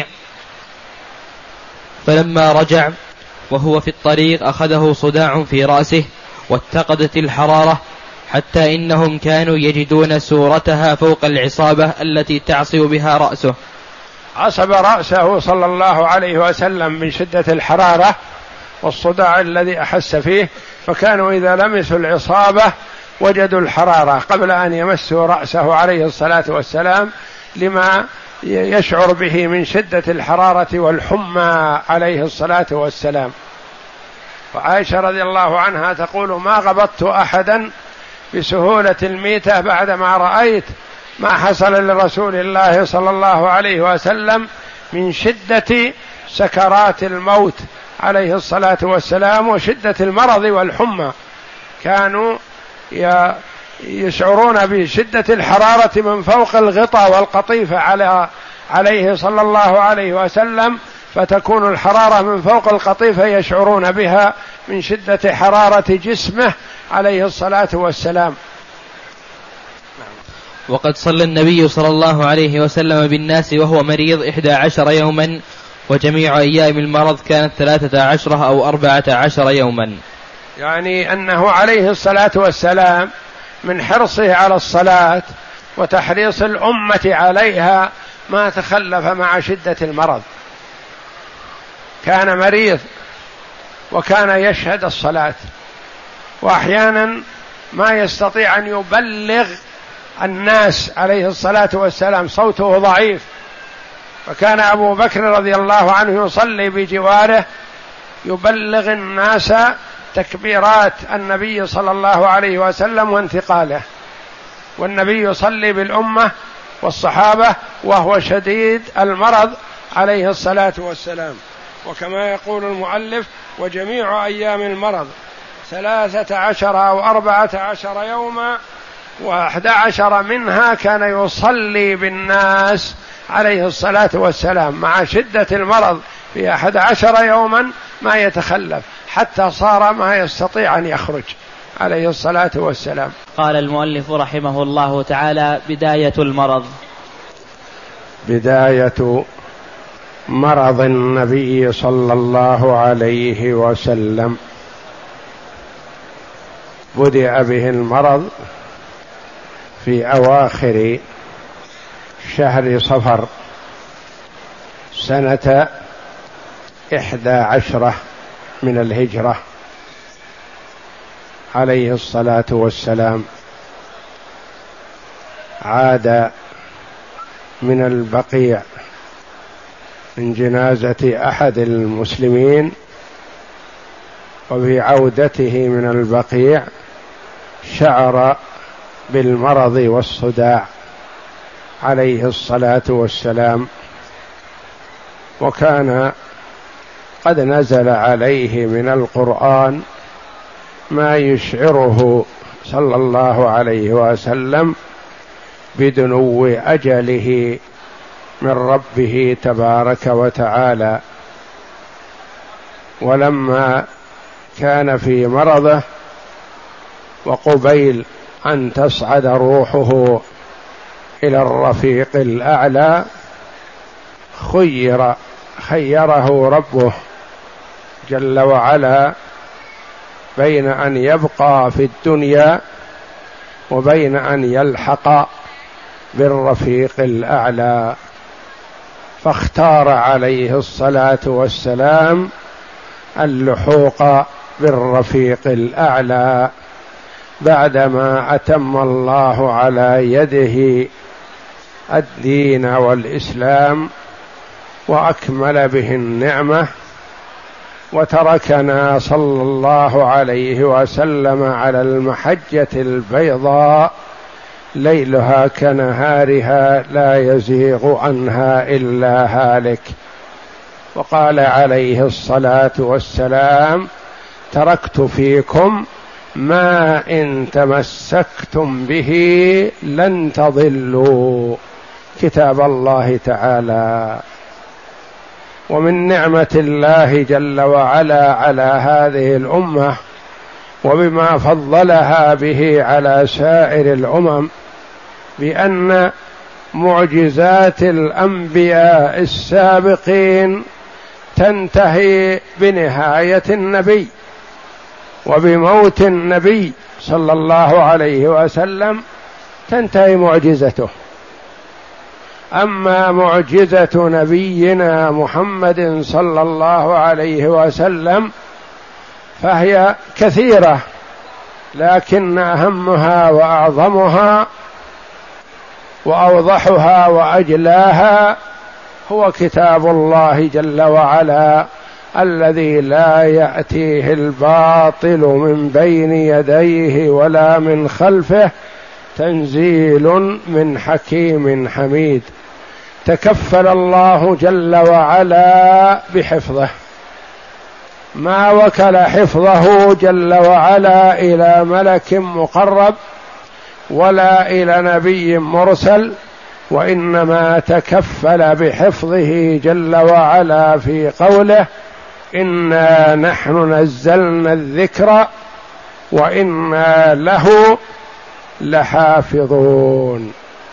فلما رجع وهو في الطريق أخذه صداع في رأسه واتقدت الحرارة، حتى إنهم كانوا يجدون سورتها فوق العصابة التي تعصب بها رأسه. عصب رأسه صلى الله عليه وسلم من شدة الحرارة والصداع الذي أحس فيه، فكانوا إذا لمسوا العصابة وجدوا الحرارة قبل أن يمسوا رأسه عليه الصلاة والسلام، لما يشعر به من شدة الحرارة والحمى عليه الصلاة والسلام. وعائشة رضي الله عنها تقول: ما غبطت أحدا بسهولة الميتة بعدما رأيت ما حصل لرسول الله صلى الله عليه وسلم من شدة سكرات الموت عليه الصلاة والسلام وشدة المرض والحمى. كانوا يشعرون بشدة الحرارة من فوق الغطاء والقطيفة عليه صلى الله عليه وسلم، فتكون الحرارة من فوق القطيفة يشعرون بها من شدة حرارة جسمه عليه الصلاة والسلام. وقد صلى النبي صلى الله عليه وسلم بالناس وهو مريض 11 يوما، وجميع أيام المرض كانت 13 أو 14 يوما. يعني أنه عليه الصلاة والسلام من حرصه على الصلاة وتحريص الأمة عليها ما تخلف مع شدة المرض، كان مريض وكان يشهد الصلاة، وأحيانا ما يستطيع أن يبلغ الناس عليه الصلاة والسلام، صوته ضعيف، فكان أبو بكر رضي الله عنه يصلي بجواره يبلغ الناس تكبيرات النبي صلى الله عليه وسلم وانتقاله، والنبي يصلي بالأمة والصحابة وهو شديد المرض عليه الصلاة والسلام. وكما يقول المؤلف: وجميع أيام المرض 13 أو 14 يوما، و11 منها كان يصلي بالناس عليه الصلاة والسلام مع شدة المرض في 11 يوما ما يتخلف، حتى صار ما يستطيع أن يخرج عليه الصلاة والسلام. قال المؤلف رحمه الله تعالى: بداية المرض. بداية مرض النبي صلى الله عليه وسلم، بدأ به المرض في أواخر شهر صفر سنة 11 من الهجرة عليه الصلاة والسلام. عاد من البقيع من جنازة أحد المسلمين، وفي عودته من البقيع شعر بالمرض والصداع عليه الصلاة والسلام، وكان قد نزل عليه من القرآن ما يشعره صلى الله عليه وسلم بدنو أجله من ربه تبارك وتعالى. ولما كان في مرضه وقبيل أن تصعد روحه إلى الرفيق الأعلى خيره ربه جل وعلا بين أن يبقى في الدنيا وبين أن يلحق بالرفيق الأعلى، فاختار عليه الصلاة والسلام اللحوق بالرفيق الأعلى بعدما أتم الله على يده الدين والإسلام وأكمل به النعمة، وتركنا صلى الله عليه وسلم على المحجة البيضاء ليلها كنهارها لا يزيغ عنها إلا هالك. وقال عليه الصلاة والسلام: تركت فيكم ما إن تمسكتم به لن تضلوا، كتاب الله تعالى. ومن نعمة الله جل وعلا على هذه الأمة وبما فضلها به على سائر الأمم بأن معجزات الأنبياء السابقين تنتهي بنهاية النبي، وبموت النبي صلى الله عليه وسلم تنتهي معجزته. أما معجزة نبينا محمد صلى الله عليه وسلم فهي كثيرة، لكن أهمها وأعظمها وأوضحها وأجلاها هو كتاب الله جل وعلا الذي لا يأتيه الباطل من بين يديه ولا من خلفه، تنزيل من حكيم حميد. تكفل الله جل وعلا بحفظه، ما وكل حفظه جل وعلا إلى ملك مقرب ولا إلى نبي مرسل، وإنما تكفل بحفظه جل وعلا في قوله إنا نحن نزلنا الذكر وإنا له لحافظون.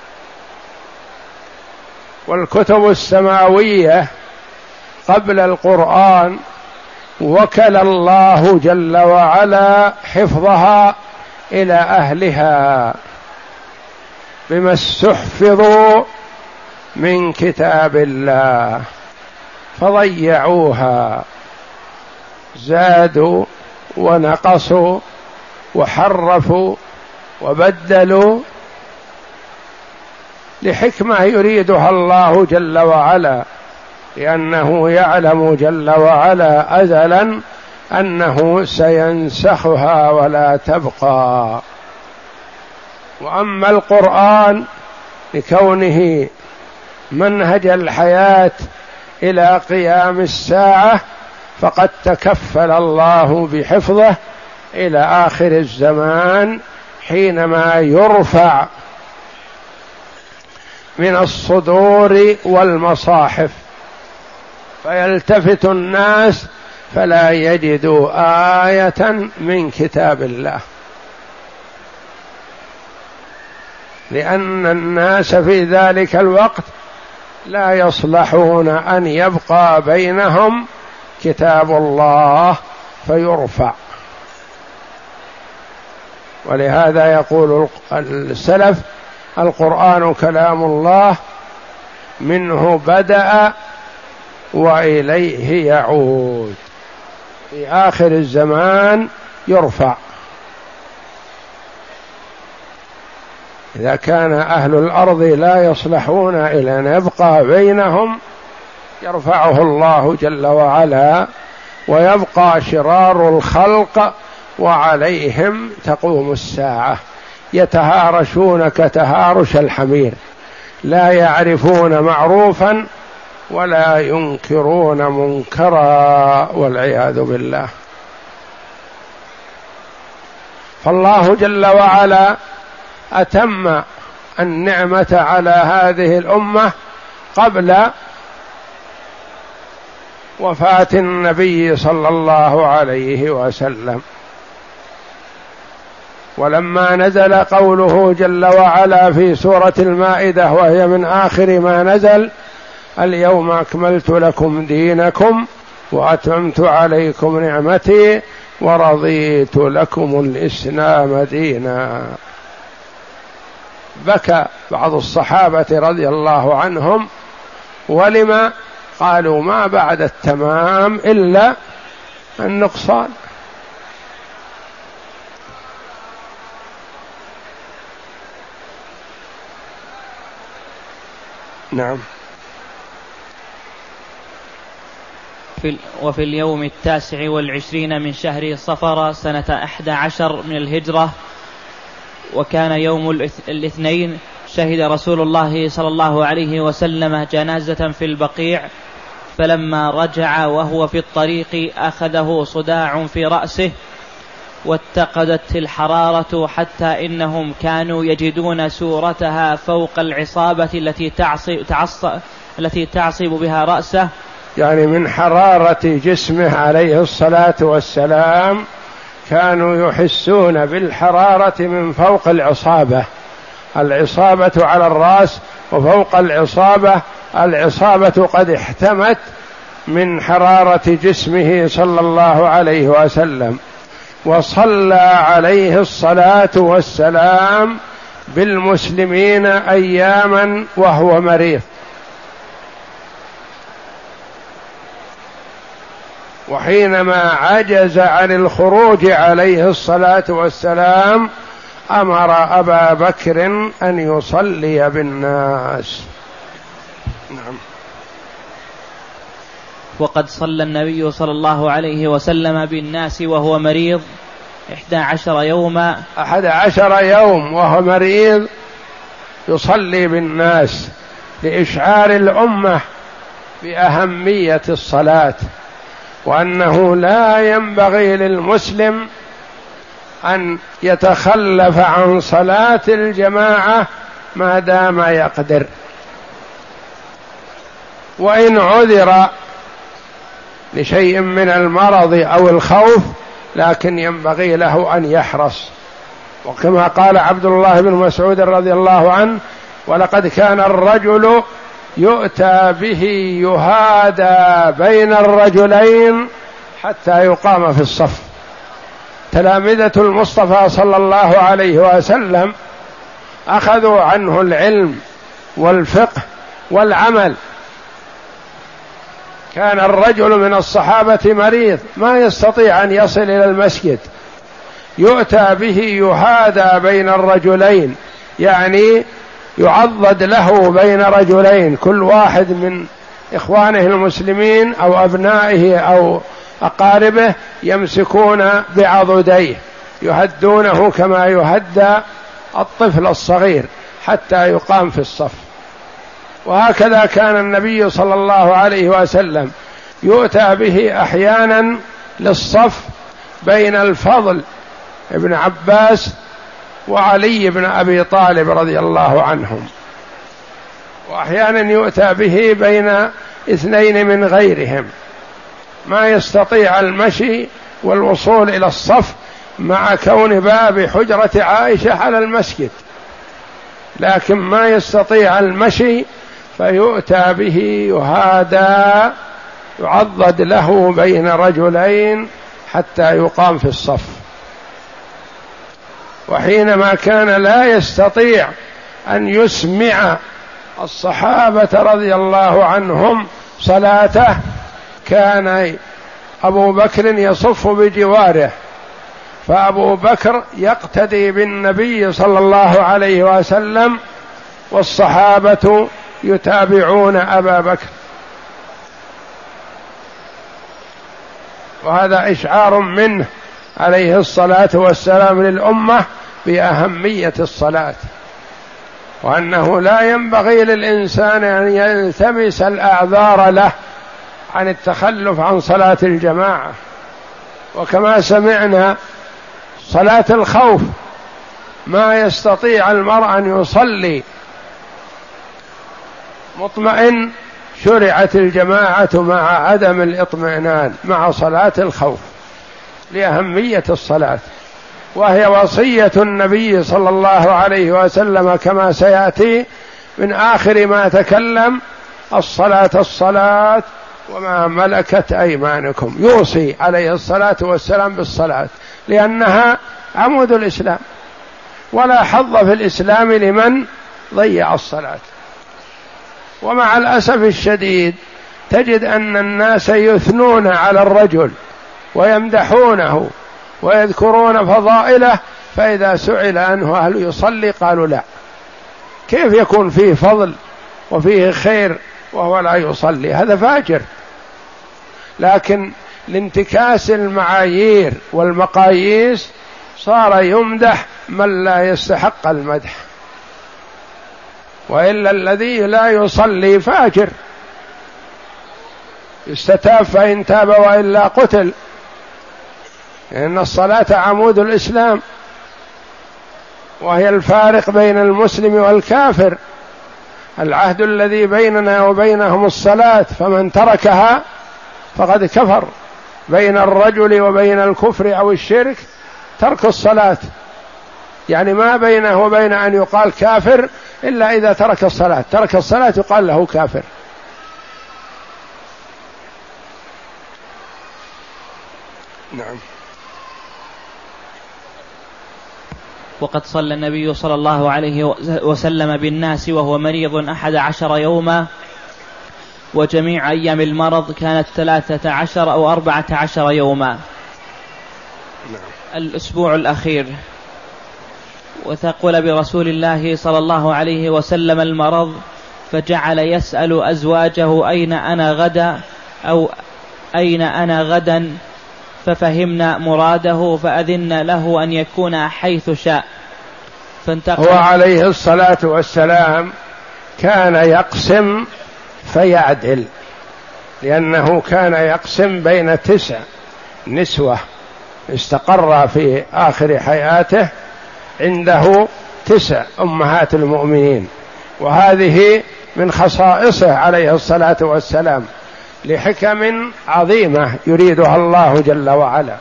والكتب السماوية قبل القرآن وكل الله جل وعلا حفظها إلى أهلها بما استحفظوا من كتاب الله فضيعوها، زادوا ونقصوا وحرفوا وبدلوا لحكمة يريدها الله جل وعلا، لأنه يعلم جل وعلا أزلا أنه سينسخها ولا تبقى. وأما القرآن لكونه منهج الحياة إلى قيام الساعة فقد تكفل الله بحفظه إلى آخر الزمان حينما يرفع من الصدور والمصاحف فيلتفت الناس فلا يجدوا آية من كتاب الله، لأن الناس في ذلك الوقت لا يصلحون أن يبقى بينهم كتاب الله فيرفع. ولهذا يقول السلف: القرآن كلام الله منه بدأ وإليه يعود، في آخر الزمان يرفع. إذا كان أهل الأرض لا يصلحون إلى أن يبقى بينهم يرفعه الله جل وعلا ويبقى شرار الخلق وعليهم تقوم الساعة، يتهارشون كتهارش الحمير، لا يعرفون معروفا ولا ينكرون منكرا والعياذ بالله. فالله جل وعلا أتم النعمة على هذه الأمة قبل وفاة النبي صلى الله عليه وسلم. ولما نزل قوله جل وعلا في سورة المائدة وهي من آخر ما نزل: اليوم أكملت لكم دينكم وأتممت عليكم نعمتي ورضيت لكم الإسلام دينا، بكى بعض الصحابة رضي الله عنهم. ولما؟ قالوا: ما بعد التمام إلا النقصان. نعم. وفي اليوم 29 من شهر صفر سنة 11 من الهجرة، وكان يوم الاثنين، شهد رسول الله صلى الله عليه وسلم جنازة في البقيع، فلما رجع وهو في الطريق أخذه صداع في رأسه واتقدت الحرارة حتى إنهم كانوا يجدون سورتها فوق العصابة التي تعصب بها رأسه، يعني من حرارة جسمه عليه الصلاة والسلام كانوا يحسون بالحرارة من فوق العصابة. العصابة على الرأس وفوق العصابة قد احتمت من حرارة جسمه صلى الله عليه وسلم. وصلى عليه الصلاة والسلام بالمسلمين أياما وهو مريض، وحينما عجز عن الخروج عليه الصلاة والسلام أمر أبا بكر أن يصلي بالناس. نعم. وقد صلى النبي صلى الله عليه وسلم بالناس وهو مريض 11 يوما 11 يوم وهو مريض يصلي بالناس لإشعار الأمة بأهمية الصلاة، وأنه لا ينبغي للمسلم أن يتخلف عن صلاة الجماعة ما دام يقدر، وإن عذر لشيء من المرض أو الخوف لكن ينبغي له أن يحرص. وكما قال عبد الله بن مسعود رضي الله عنه: ولقد كان الرجل يؤتى به يهادى بين الرجلين حتى يقام في الصف. تلامذة المصطفى صلى الله عليه وسلم أخذوا عنه العلم والفقه والعمل. كان الرجل من الصحابة مريض ما يستطيع أن يصل إلى المسجد، يؤتى به يهادى بين الرجلين، يعني يعضد له بين رجلين، كل واحد من إخوانه المسلمين أو أبنائه أو أقاربه يمسكون بعضديه يهدونه كما يهدى الطفل الصغير حتى يقام في الصف. وهكذا كان النبي صلى الله عليه وسلم يؤتى به أحيانا للصف بين الفضل ابن عباس وعلي بن أبي طالب رضي الله عنهم، وأحيانا يؤتى به بين اثنين من غيرهم ما يستطيع المشي والوصول إلى الصف مع كون باب حجرة عائشة على المسجد، لكن ما يستطيع المشي فيؤتى به يهادى يعضد له بين رجلين حتى يقام في الصف. وحينما كان لا يستطيع أن يسمع الصحابة رضي الله عنهم صلاته كان أبو بكر يصف بجواره، فأبو بكر يقتدي بالنبي صلى الله عليه وسلم والصحابة يتابعون أبا بكر. وهذا إشعار منه عليه الصلاة والسلام للأمة بأهمية الصلاة، وأنه لا ينبغي للإنسان أن يلتمس الأعذار له عن التخلف عن صلاة الجماعة. وكما سمعنا صلاة الخوف ما يستطيع المرء أن يصلي مطمئن، شرعت الجماعة مع عدم الاطمئنان مع صلاة الخوف لأهمية الصلاة، وهي وصية النبي صلى الله عليه وسلم كما سيأتي من آخر ما تكلم: الصلاة الصلاة وما ملكت أيمانكم. يوصي عليه الصلاة والسلام بالصلاة لأنها عمود الإسلام، ولا حظ في الإسلام لمن ضيع الصلاة. ومع الأسف الشديد تجد أن الناس يثنون على الرجل ويمدحونه ويذكرون فضائله، فإذا سئل عنه هل يصلي قالوا لا. كيف يكون فيه فضل وفيه خير وهو لا يصلي؟ هذا فاجر. لكن لانتكاس المعايير والمقاييس صار يمدح من لا يستحق المدح، وإلا الذي لا يصلي فاجر يستتاب فإن تاب وإلا قتل، لأن الصلاة عمود الإسلام وهي الفارق بين المسلم والكافر. العهد الذي بيننا وبينهم الصلاة، فمن تركها فقد كفر. بين الرجل وبين الكفر أو الشرك ترك الصلاة، يعني ما بينه وبين أن يقال كافر إلا إذا ترك الصلاة. ترك الصلاة يقال له كافر. نعم. وقد صلى النبي صلى الله عليه وسلم بالناس وهو مريض 11 يوما، وجميع أيام المرض كانت 13 أو 14 يوما. الأسبوع الأخير. وثقل برسول الله صلى الله عليه وسلم المرض، فجعل يسأل أزواجه: أين أنا غدا؟ أو أين أنا غدا؟ ففهمنا مراده فأذن له أن يكون حيث شاء. هو عليه الصلاة والسلام كان يقسم فيعدل، لأنه كان يقسم بين 9 نسوة استقر في آخر حياته عنده 9 أمهات المؤمنين، وهذه من خصائصه عليه الصلاة والسلام لحكم عظيمة يريدها الله جل وعلا.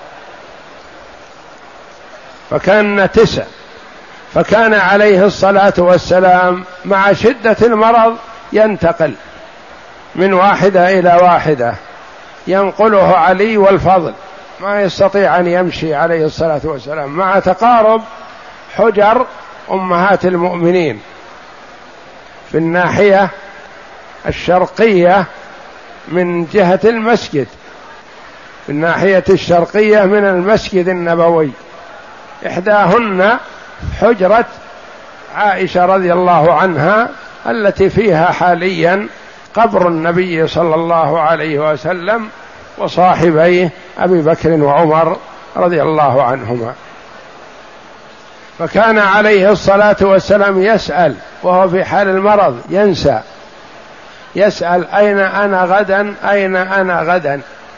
فكان 9، فكان عليه الصلاة والسلام مع شدة المرض ينتقل من واحدة إلى واحدة، ينقله علي والفضل، ما يستطيع أن يمشي عليه الصلاة والسلام، مع تقارب حجر أمهات المؤمنين في الناحية الشرقية من جهة المسجد، في الناحية الشرقية من المسجد النبوي، إحداهن حجرة عائشة رضي الله عنها التي فيها حاليا قبر النبي صلى الله عليه وسلم وصاحبيه أبي بكر وعمر رضي الله عنهما. فكان عليه الصلاة والسلام يسأل وهو في حال المرض، ينسى، يسأل أين أنا غدا، أين أنا غدا.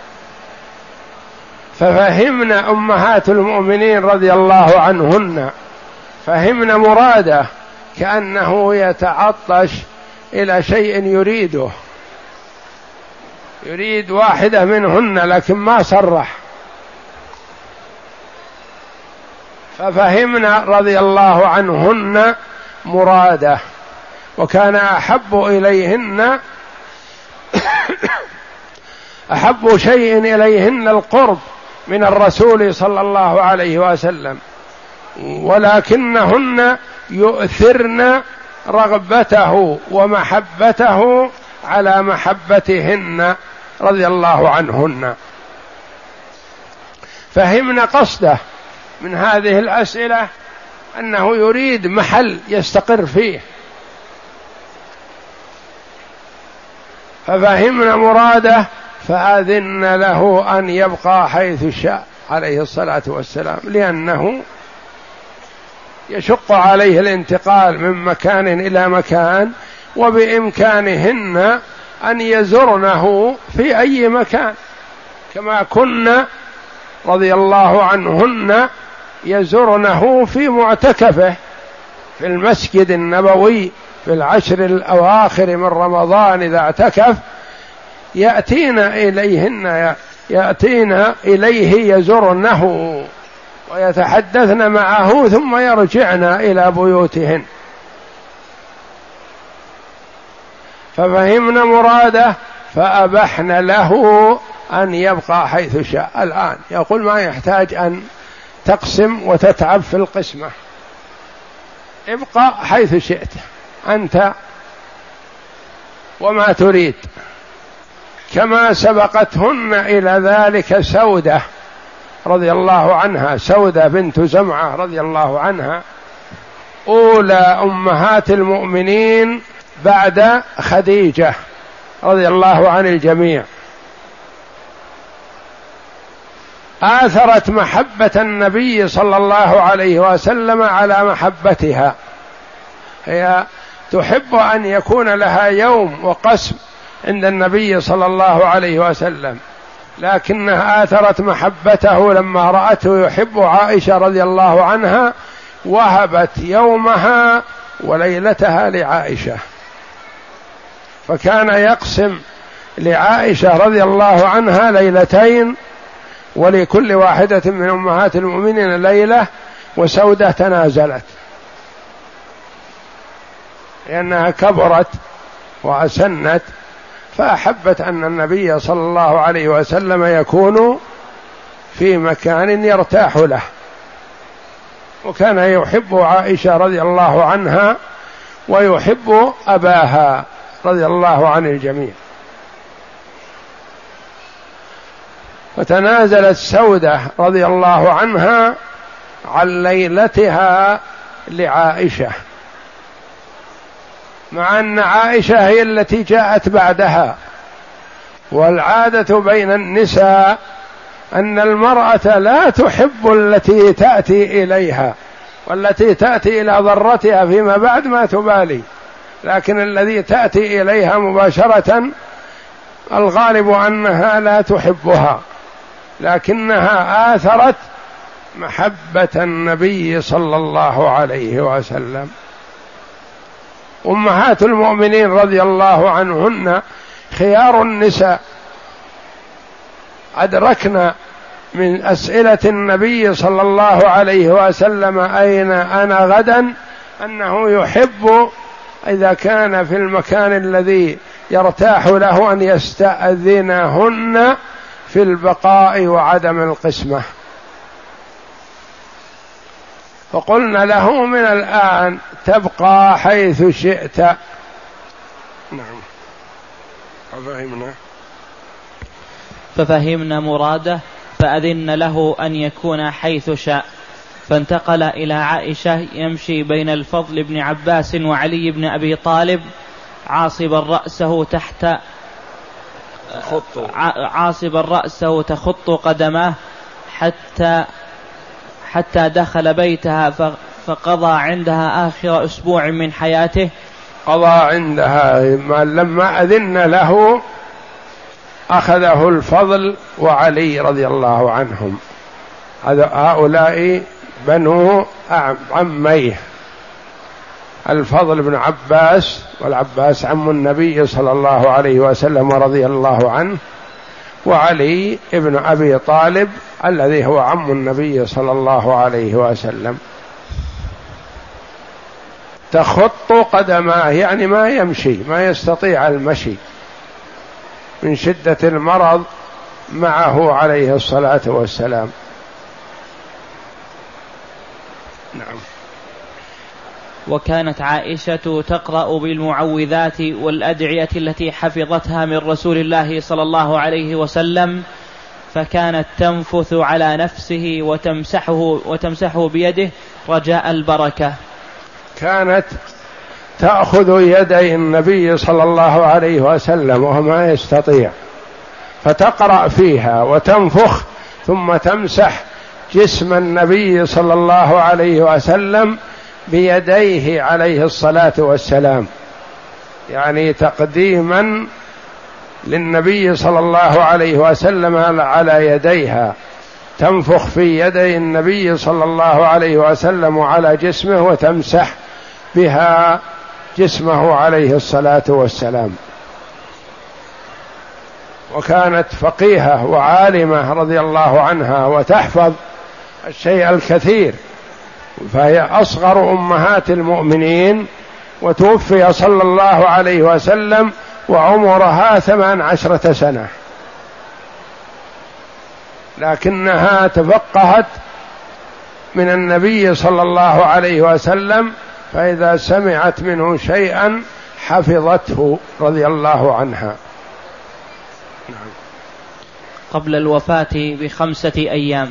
ففهمنا أمهات المؤمنين رضي الله عنهن، فهمنا مراده، كأنه يتعطش إلى شيء يريده، يريد واحدة منهن لكن ما صرح، ففهمنا رضي الله عنهن مراده. وكان أحب إليهن أحب شيء إليهن القرب من الرسول صلى الله عليه وسلم، ولكنهن يؤثرن رغبته ومحبته على محبتهن رضي الله عنهن. فهمنا قصده من هذه الأسئلة أنه يريد محل يستقر فيه، ففهمنا مراده، فأذن له أن يبقى حيث شاء عليه الصلاة والسلام، لأنه يشق عليه الانتقال من مكان إلى مكان، وبإمكانهن أن يزرنه في أي مكان، كما كنا رضي الله عنهن يزرنه في معتكفه في المسجد النبوي في العشر الأواخر من رمضان إذا اعتكف، يأتين إليه يزرنه ويتحدثن معه ثم يرجعن إلى بيوتهن. ففهمنا مراده فأبحنا له أن يبقى حيث شاء. الآن يقول ما يحتاج أن تقسم وتتعب في القسمة، ابقى حيث شئت أنت وما تريد. كما سبقتهن إلى ذلك سودة رضي الله عنها، سودة بنت زمعة رضي الله عنها، أولى أمهات المؤمنين بعد خديجة رضي الله عن الجميع، آثرت محبة النبي صلى الله عليه وسلم على محبتها. هي تحب أن يكون لها يوم وقسم عند النبي صلى الله عليه وسلم، لكنها آثرت محبته لما رأته يحب عائشة رضي الله عنها، وهبت يومها وليلتها لعائشة، فكان يقسم لعائشة رضي الله عنها ليلتين، ولكل واحدة من أمهات المؤمنين ليلة، وسودة تنازلت لأنها كبرت وأسنت، فأحبت أن النبي صلى الله عليه وسلم يكون في مكان يرتاح له، وكان يحب عائشة رضي الله عنها ويحب أباها رضي الله عن الجميع. فتنازلت سودة رضي الله عنها عن ليلتها لعائشة، مع أن عائشة هي التي جاءت بعدها، والعادة بين النساء أن المرأة لا تحب التي تأتي إليها، والتي تأتي إلى ضرتها فيما بعد ما تبالي، لكن الذي تأتي إليها مباشرة الغالب أنها لا تحبها، لكنها آثرت محبة النبي صلى الله عليه وسلم. أمهات المؤمنين رضي الله عنهن خيار النساء. أدركنا من أسئلة النبي صلى الله عليه وسلم أين أنا غدا أنه يحب إذا كان في المكان الذي يرتاح له أن يستأذنهن في البقاء وعدم القسمة. فقلنا له من الآن تبقى حيث شئت. نعم. ففهمنا مراده فأذن له أن يكون حيث شاء، فانتقل إلى عائشة يمشي بين الفضل بن عباس وعلي بن أبي طالب عاصبا رأسه تخط قدماه حتى دخل بيتها فقضى عندها آخر أسبوع من حياته. قضى عندها لما أذن له أخذه الفضل وعلي رضي الله عنهم، هؤلاء بنو عميه، الفضل بن عباس، والعباس عم النبي صلى الله عليه وسلم رضي الله عنه، وعلي ابن أبي طالب الذي هو عم النبي صلى الله عليه وسلم. تخط قدماه يعني ما يمشي، ما يستطيع المشي من شدة المرض معه عليه الصلاة والسلام. نعم. وكانت عائشة تقرأ بالمعوذات والأدعية التي حفظتها من رسول الله صلى الله عليه وسلم، فكانت تنفث على نفسه وتمسحه بيده رجاء البركة. كانت تأخذ يدي النبي صلى الله عليه وسلم وهو ما يستطيع، فتقرأ فيها وتنفخ ثم تمسح جسم النبي صلى الله عليه وسلم بيديه عليه الصلاة والسلام، يعني تقديما للنبي صلى الله عليه وسلم على يديها، تنفخ في يدي النبي صلى الله عليه وسلم على جسمه وتمسح بها جسمه عليه الصلاة والسلام. وكانت فقيهة وعالمة رضي الله عنها وتحفظ الشيء الكثير، فهي أصغر أمهات المؤمنين، وتوفي صلى الله عليه وسلم وعمرها 18 سنة، لكنها تفقهت من النبي صلى الله عليه وسلم، فإذا سمعت منه شيئا حفظته رضي الله عنها. قبل الوفاة ب5 أيام،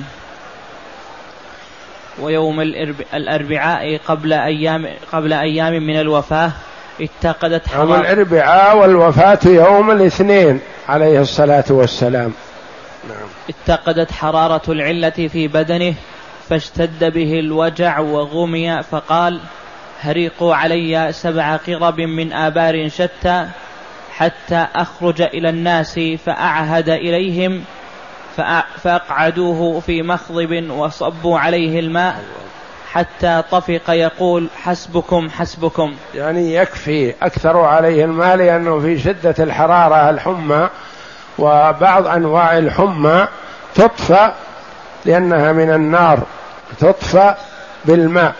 ويوم الأربعاء قبل أيام من الوفاة اتقدت حرارة. يوم الأربعاء والوفاة يوم الاثنين عليه الصلاة والسلام. اتقدت حرارة العلة في بدنه فاشتد به الوجع وغمي، فقال: هريقوا علي 7 قرب من آبار شتى حتى أخرج إلى الناس فأعهد إليهم فأقعدوه في مخضب وصبوا عليه الماء حتى طفق يقول: حسبكم حسبكم، يعني يكفي، أكثر عليه الماء، لأنه في شدة الحرارة الحمى وبعض أنواع الحمى تطفأ لأنها من النار، تطفأ بالماء.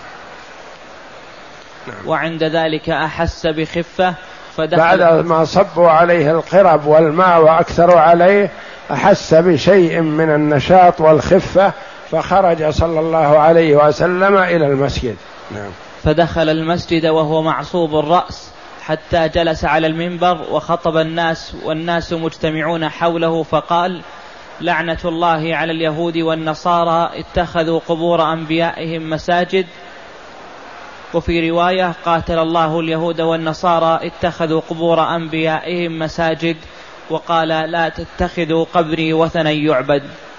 وعند ذلك أحس بخفة بعد ما صبوا عليه القرب والماء وأكثروا عليه أحس بشيء من النشاط والخفة، فخرج صلى الله عليه وسلم إلى المسجد. فدخل المسجد وهو معصوب الرأس حتى جلس على المنبر وخطب الناس والناس مجتمعون حوله، فقال: لعنة الله على اليهود والنصارى اتخذوا قبور أنبيائهم مساجد. وفي رواية: قاتل الله اليهود والنصارى اتخذوا قبور أنبيائهم مساجد. وقال: لا تتخذوا قبري وثنا يعبد.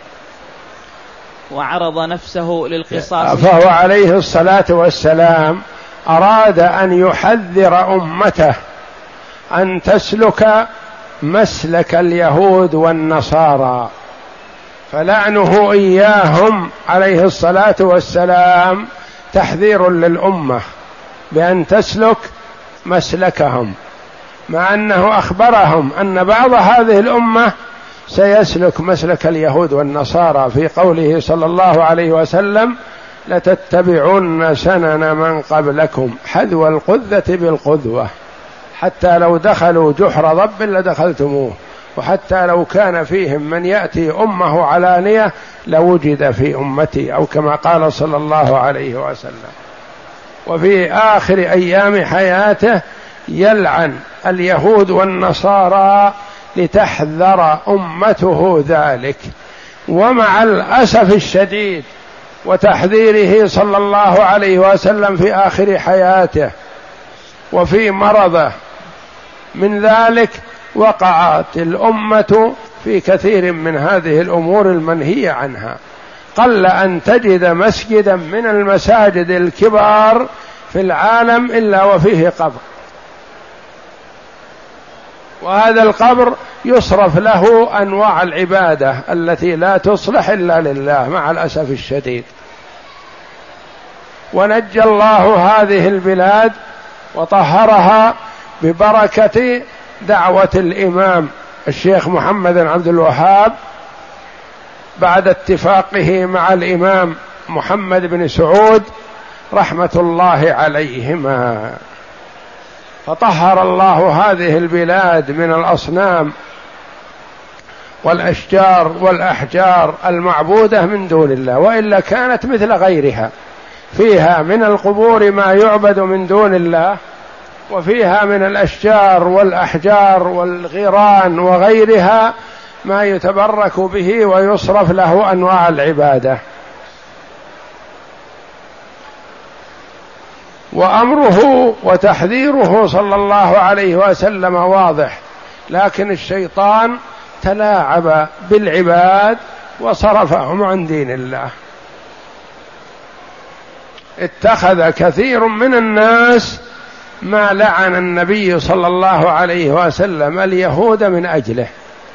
وعرض نفسه للقصاص. فهو عليه الصلاة والسلام أراد أن يحذر أمته أن تسلك مسلك اليهود والنصارى، فلعنه إياهم عليه الصلاة والسلام تحذير للأمة بأن تسلك مسلكهم، مع أنه أخبرهم أن بعض هذه الأمة سيسلك مسلك اليهود والنصارى في قوله صلى الله عليه وسلم: لتتبعن سنن من قبلكم حذو القذة بالقذوة، حتى لو دخلوا جحر ضب لدخلتموه، وحتى لو كان فيهم من يأتي أمه علانية لوجد في أمتي، أو كما قال صلى الله عليه وسلم. وفي آخر أيام حياته يلعن اليهود والنصارى لتحذر أمته ذلك. ومع الأسف الشديد وتحذيره صلى الله عليه وسلم في آخر حياته وفي مرضه من ذلك، وقعت الأمة في كثير من هذه الأمور المنهية عنها. قل أن تجد مسجدا من المساجد الكبار في العالم إلا وفيه قبر، وهذا القبر يصرف له أنواع العبادة التي لا تصلح إلا لله مع الأسف الشديد. ونجى الله هذه البلاد وطهرها ببركة دعوة الإمام الشيخ محمد بن عبد الوهاب بعد اتفاقه مع الإمام محمد بن سعود رحمة الله عليهما، فطهر الله هذه البلاد من الأصنام والأشجار والأحجار المعبودة من دون الله، وإلا كانت مثل غيرها، فيها من القبور ما يعبد من دون الله، وفيها من الأشجار والأحجار والغيران وغيرها ما يتبرك به ويصرف له أنواع العبادة. وأمره وتحذيره صلى الله عليه وسلم واضح، لكن الشيطان تلاعب بالعباد وصرفهم عن دين الله. اتخذ كثير من الناس ما لعن النبي صلى الله عليه وسلم اليهود من أجله،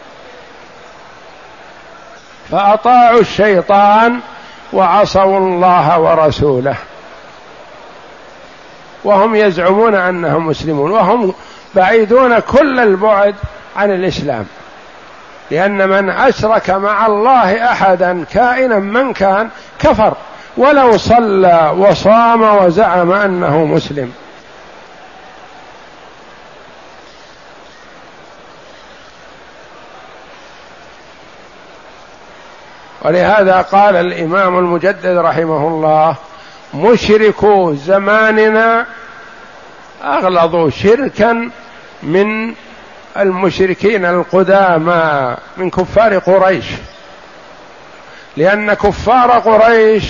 فأطاعوا الشيطان وعصوا الله ورسوله، وهم يزعمون أنهم مسلمون وهم بعيدون كل البعد عن الإسلام، لأن من أشرك مع الله أحدا كائنا من كان كفر ولو صلى وصام وزعم أنه مسلم. ولهذا قال الإمام المجدد رحمه الله: مشركو زماننا أغلظوا شركا من المشركين القدامى من كفار قريش، لأن كفار قريش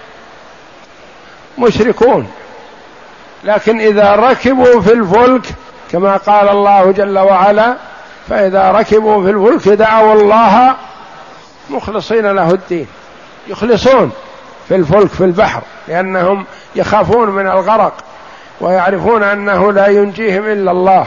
مشركون، لكن إذا ركبوا في الفلك كما قال الله جل وعلا: فإذا ركبوا في الفلك دعوا الله مخلصين له الدين، يخلصون في الفلك في البحر، لأنهم يخافون من الغرق ويعرفون أنه لا ينجيهم إلا الله.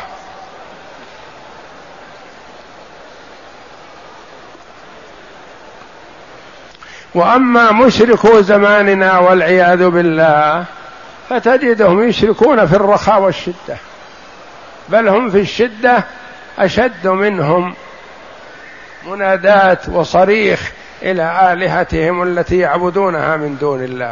وأما مشركو زماننا والعياذ بالله فتجدهم يشركون في الرخاء والشدة، بل هم في الشدة أشد منهم منادات وصريخ إلى آلهتهم التي يعبدونها من دون الله.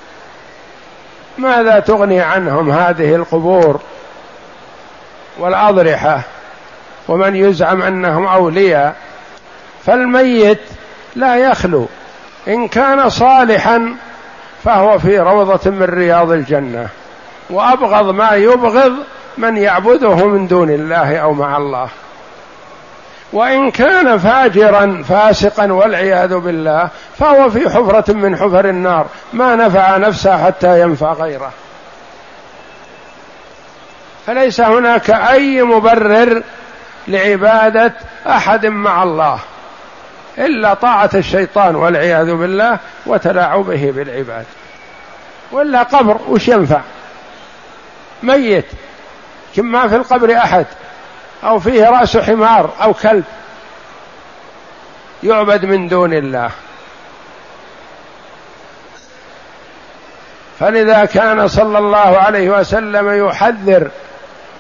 ماذا تغني عنهم هذه القبور والأضرحة ومن يزعم أنهم أولياء؟ فالميت لا يخلو، إن كان صالحا فهو في روضة من رياض الجنة، وأبغض ما يبغض من يعبده من دون الله أو مع الله، وإن كان فاجرا فاسقا والعياذ بالله فهو في حفرة من حفر النار، ما نفع نفسه حتى ينفع غيره. فليس هناك أي مبرر لعبادة أحد مع الله إلا طاعة الشيطان والعياذ بالله وتلاعبه بالعباد، ولا قبر وش ينفع؟ ميت كما في القبر أحد أو فيه رأس حمار أو كلب يعبد من دون الله. فلذا كان صلى الله عليه وسلم يحذر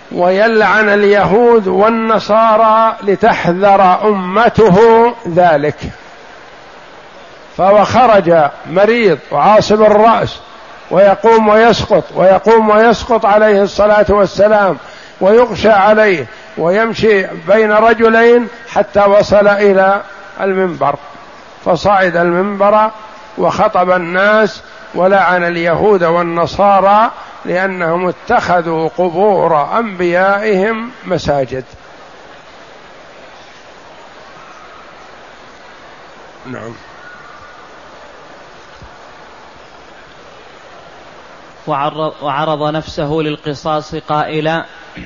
ويلعن اليهود والنصارى لتحذر أمته ذلك. فهو خرج مريض وعاصب الرأس ويقوم ويسقط ويقوم ويسقط عليه الصلاة والسلام، ويغشى عليه ويمشي بين رجلين حتى وصل إلى المنبر، فصعد المنبر وخطب الناس ولعن اليهود والنصارى لأنهم اتخذوا قبور أنبيائهم مساجد. نعم. وعرض نفسه للقصاص قائلا: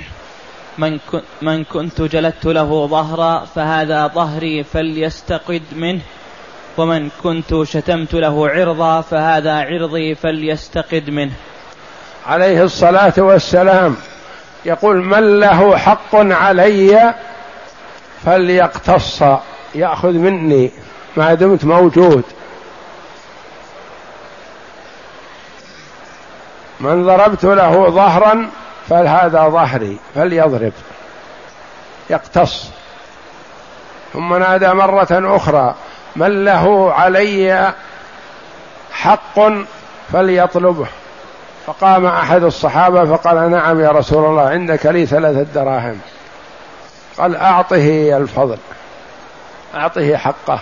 من كنت جلدت له ظهرا فهذا ظهري فليستقد منه، ومن كنت شتمت له عرضا فهذا عرضي فليستقد منه. عليه الصلاة والسلام يقول: من له حق علي فليقتص، يأخذ مني ما دمت موجود. من ضربت له ظهرا فهذا ظهري فليضرب، يقتص. ثم نادى مرة أخرى: من له علي حق فليطلبه. فقام أحد الصحابة فقال: نعم يا رسول الله، عندك لي 3 دراهم. قال: أعطه الفضل، أعطه حقه.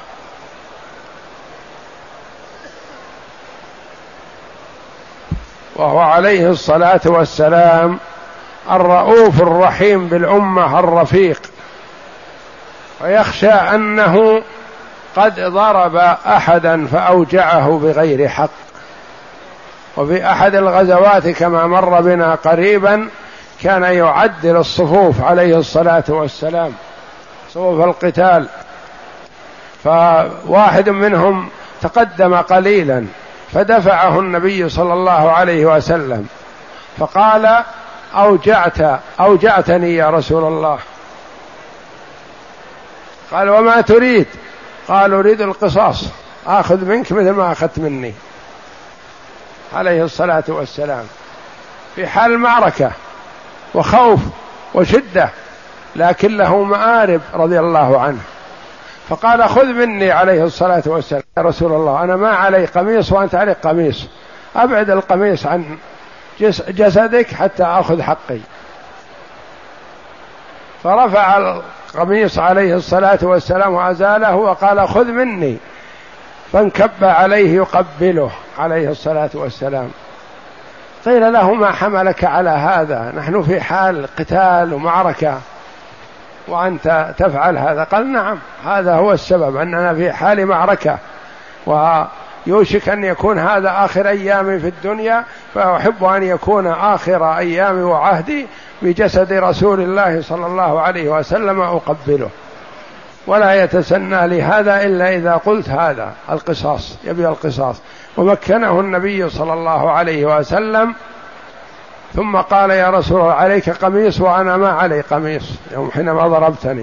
وهو عليه الصلاة والسلام الرؤوف الرحيم بالأمة الرفيق، ويخشى أنه قد ضرب أحدا فأوجعه بغير حق. وفي أحد الغزوات كما مر بنا قريبا كان يعدل الصفوف عليه الصلاة والسلام، صفوف القتال، فواحد منهم تقدم قليلا فدفعه النبي صلى الله عليه وسلم فقال: أوجعتني يا رسول الله. قال: وما تريد؟ قال: أريد القصاص، آخذ منك مثل ما أخذت مني، عليه الصلاة والسلام في حال معركة وخوف وشدة، لكن له مآرب رضي الله عنه. فقال: خذ مني عليه الصلاة والسلام يا رسول الله، أنا ما علي قميص وأنت عليك قميص، أبعد القميص عن جسدك حتى أخذ حقي. فرفع القميص عليه الصلاة والسلام وأزاله وقال: خذ مني، فانكب عليه يقبله عليه الصلاة والسلام. قيل له: ما حملك على هذا؟ نحن في حال قتال ومعركة وأنت تفعل هذا. قال: نعم، هذا هو السبب، أننا في حال معركة ويوشك أن يكون هذا آخر أيامي في الدنيا، فأحب أن يكون آخر أيامي وعهدي بجسد رسول الله صلى الله عليه وسلم أقبله، ولا يتسنى لهذا إلا إذا قلت هذا القصاص، يبي القصاص. ومكنه النبي صلى الله عليه وسلم، ثم قال: يا رسول الله، عليك قميص وأنا ما علي قميص يوم حينما ضربتني.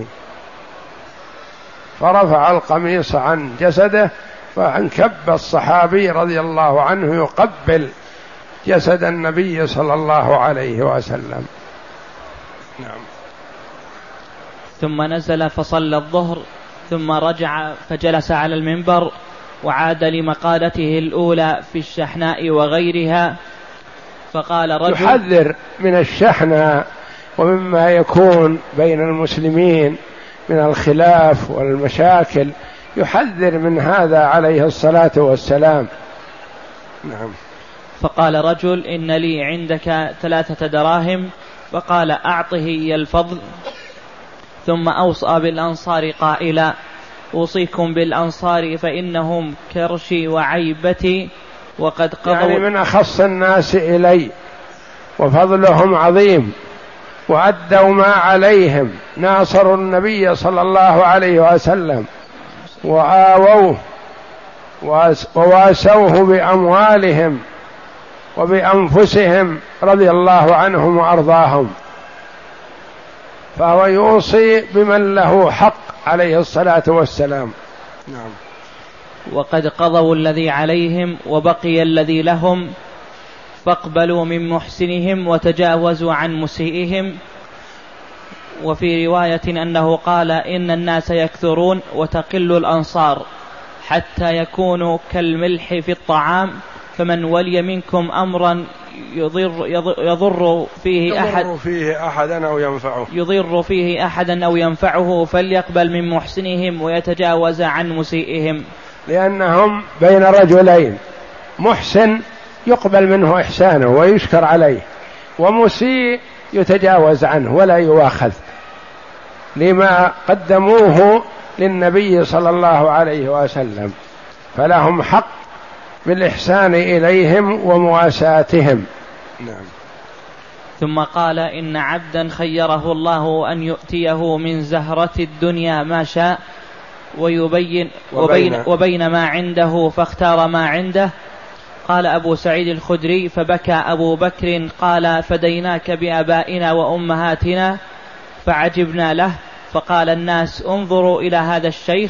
فرفع القميص عن جسده، فانكب الصحابي رضي الله عنه يقبل جسد النبي صلى الله عليه وسلم. نعم. ثم نزل فصلى الظهر، ثم رجع فجلس على المنبر، وعاد لمقالته الأولى في الشحناء وغيرها، فقال رجل: يحذر من الشحناء ومما يكون بين المسلمين من الخلاف والمشاكل، يحذر من هذا عليه الصلاة والسلام. نعم. فقال رجل: إن لي عندك 3 دراهم. فقال: أعطه إيا الفضل. ثم أوصى بالأنصار قائلا: أوصيكم بالأنصار فإنهم كرشي وعيبتي، وقد قضوا، يعني من أخص الناس إلي، وفضلهم عظيم، وأدوا ما عليهم، ناصروا النبي صلى الله عليه وسلم وآووه وواسوه بأموالهم وبأنفسهم رضي الله عنهم وأرضاهم. فهو يوصي بمن له حق عليه الصلاة والسلام. نعم. وقد قضوا الذي عليهم وبقي الذي لهم، فاقبلوا من محسنهم وتجاوزوا عن مسيئهم، وفي رواية أنه قال إن الناس يكثرون وتقل الأنصار حتى يكونوا كالملح في الطعام، فمن ولي منكم أمرا يضر فيه أحدا أو ينفعه فليقبل من محسنهم ويتجاوز عن مسيئهم. لأنهم بين رجلين، محسن يقبل منه إحسانه ويشكر عليه، ومسيء يتجاوز عنه ولا يؤاخذ، لما قدموه للنبي صلى الله عليه وسلم، فلهم حق بالإحسان إليهم ومواساتهم. نعم. ثم قال إن عبدا خيره الله أن يؤتيه من زهرة الدنيا ما شاء وبين ما عنده فاختار ما عنده. قال أبو سعيد الخدري فبكى أبو بكر قال فديناك بآبائنا وأمهاتنا، فعجبنا له. فقال الناس انظروا إلى هذا الشيخ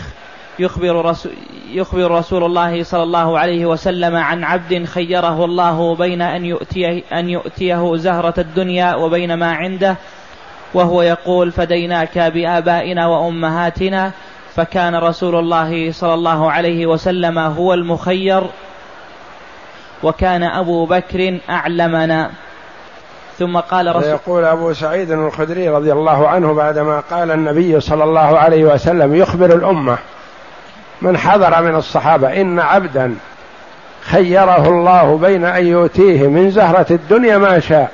يخبر رسول الله صلى الله عليه وسلم عن عبد خيره الله بين أن يؤتيه زهرة الدنيا وبين ما عنده، وهو يقول فديناك بآبائنا وأمهاتنا. فكان رسول الله صلى الله عليه وسلم هو المخير، وكان أبو بكر أعلمنا. ثم قال يقول أبو سعيد الخدري رضي الله عنه بعدما قال النبي صلى الله عليه وسلم يخبر الأمة من حضر من الصحابة إن عبدا خيره الله بين أن يؤتيه من زهرة الدنيا ما شاء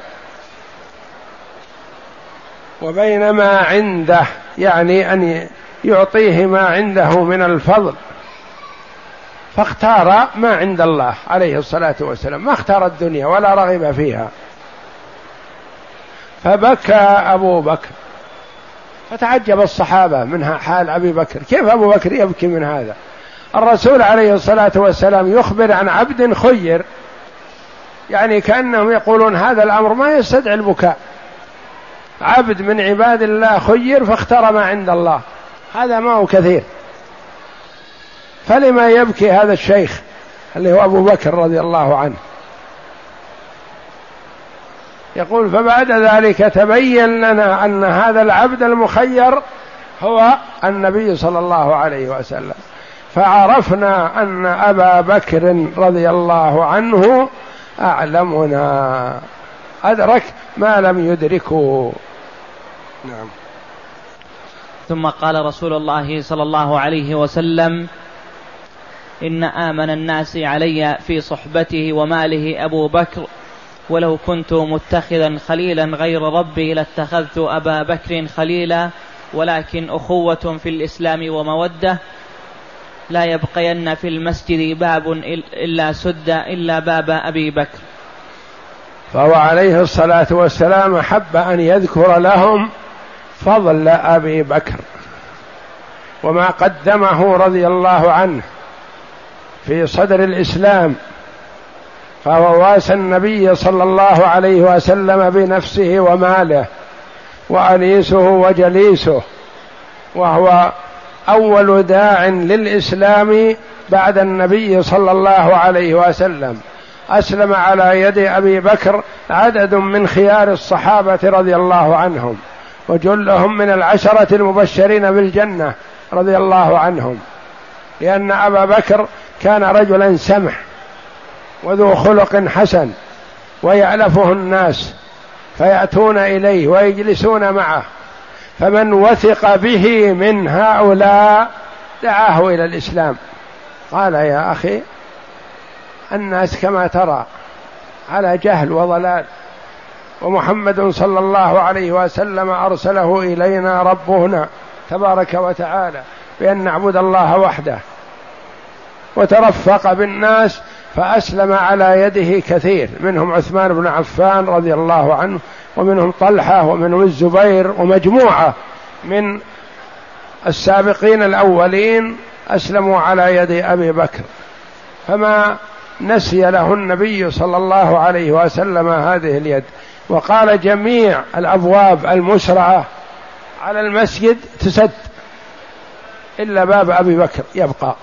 وبين ما عنده، يعني أن يعطيه ما عنده من الفضل، فاختار ما عند الله عليه الصلاة والسلام، ما اختار الدنيا ولا رغب فيها. فبكى أبو بكر، فتعجب الصحابة من حال أبي بكر، كيف أبو بكر يبكي من هذا؟ الرسول عليه الصلاة والسلام يخبر عن عبد خير، يعني كأنهم يقولون هذا الأمر ما يستدعي البكاء، عبد من عباد الله خير فاختار ما عند الله، هذا ما هو كثير، فلما يبكي هذا الشيخ اللي هو أبو بكر رضي الله عنه؟ يقول فبعد ذلك تبين لنا أن هذا العبد المخير هو النبي صلى الله عليه وسلم، فعرفنا أن أبا بكر رضي الله عنه أعلمنا، أدرك ما لم يدركه. نعم. ثم قال رسول الله صلى الله عليه وسلم إن آمن الناس علي في صحبته وماله أبو بكر، ولو كنت متخذا خليلا غير ربي لاتخذت أبا بكر خليلا، ولكن أخوة في الإسلام ومودة، لا يبقين في المسجد باب إلا سد إلا باب أبي بكر. فهو عليه الصلاة والسلام حب أن يذكر لهم فضل أبي بكر وما قدمه رضي الله عنه في صدر الإسلام، فهو واسى النبي صلى الله عليه وسلم بنفسه وماله وأنيسه وجليسه، وهو أول داع للإسلام بعد النبي صلى الله عليه وسلم. أسلم على يد أبي بكر عدد من خيار الصحابة رضي الله عنهم، وجلهم من العشرة المبشرين بالجنة رضي الله عنهم، لأن أبا بكر كان رجلا سمح وذو خلق حسن، ويألفه الناس فيأتون إليه ويجلسون معه، فمن وثق به من هؤلاء دعاه إلى الإسلام. قال يا أخي الناس كما ترى على جهل وضلال، ومحمد صلى الله عليه وسلم أرسله إلينا ربنا تبارك وتعالى بأن نعبد الله وحده، وترفق بالناس فأسلم على يده كثير، منهم عثمان بن عفان رضي الله عنه، ومنهم طلحة، ومنهم الزبير، ومجموعة من السابقين الأولين أسلموا على يد أبي بكر، فما نسي له النبي صلى الله عليه وسلم هذه اليد. وقال جميع الأبواب المسرعة على المسجد تسد إلا باب أبي بكر يبقى،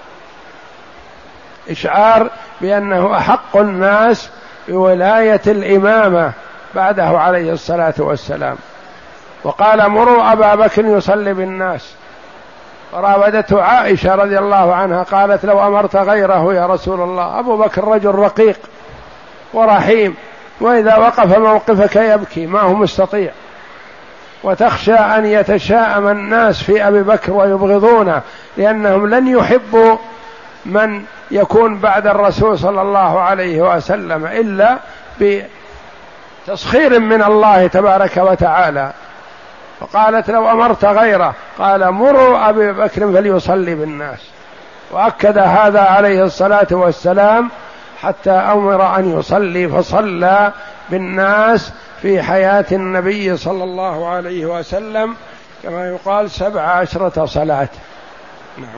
إشعار بأنه أحق الناس بولاية الإمامة بعده عليه الصلاة والسلام. وقال مروا أبا بكر يصلي بالناس. راودته عائشة رضي الله عنها قالت لو أمرت غيره يا رسول الله، أبو بكر رجل رقيق ورحيم، وإذا وقف موقفك يبكي ما هو مستطيع، وتخشى أن يتشاءم الناس في أبي بكر ويبغضونه، لأنهم لن يحبوا من يكون بعد الرسول صلى الله عليه وسلم إلا بتسخير من الله تبارك وتعالى. فقالت لو أمرت غيره، قال مروا أبي بكر فليصلي بالناس، وأكد هذا عليه الصلاة والسلام حتى أمر أن يصلي، فصلى بالناس في حياة النبي صلى الله عليه وسلم كما يقال 17 صلاة. نعم.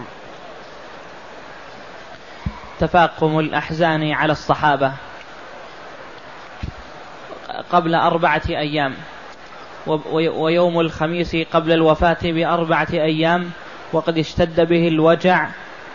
تفاقم الأحزان على الصحابة قبل 4 أيام، ويوم الخميس قبل الوفاة ب4 أيام، وقد اشتد به الوجع.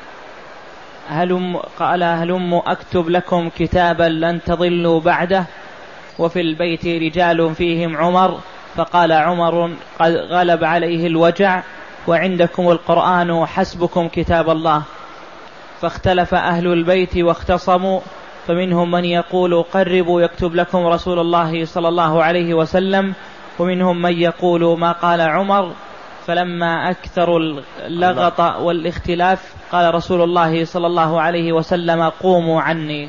هلم أكتب لكم كتابا لن تضلوا بعده، وفي البيت رجال فيهم عمر، فقال عمر قد غلب عليه الوجع وعندكم القرآن حسبكم كتاب الله. فاختلف أهل البيت واختصموا، فمنهم من يقول قربوا يكتب لكم رسول الله صلى الله عليه وسلم، ومنهم من يقول ما قال عمر. فلما أكثروا اللغط والاختلاف قال رسول الله صلى الله عليه وسلم قوموا عني.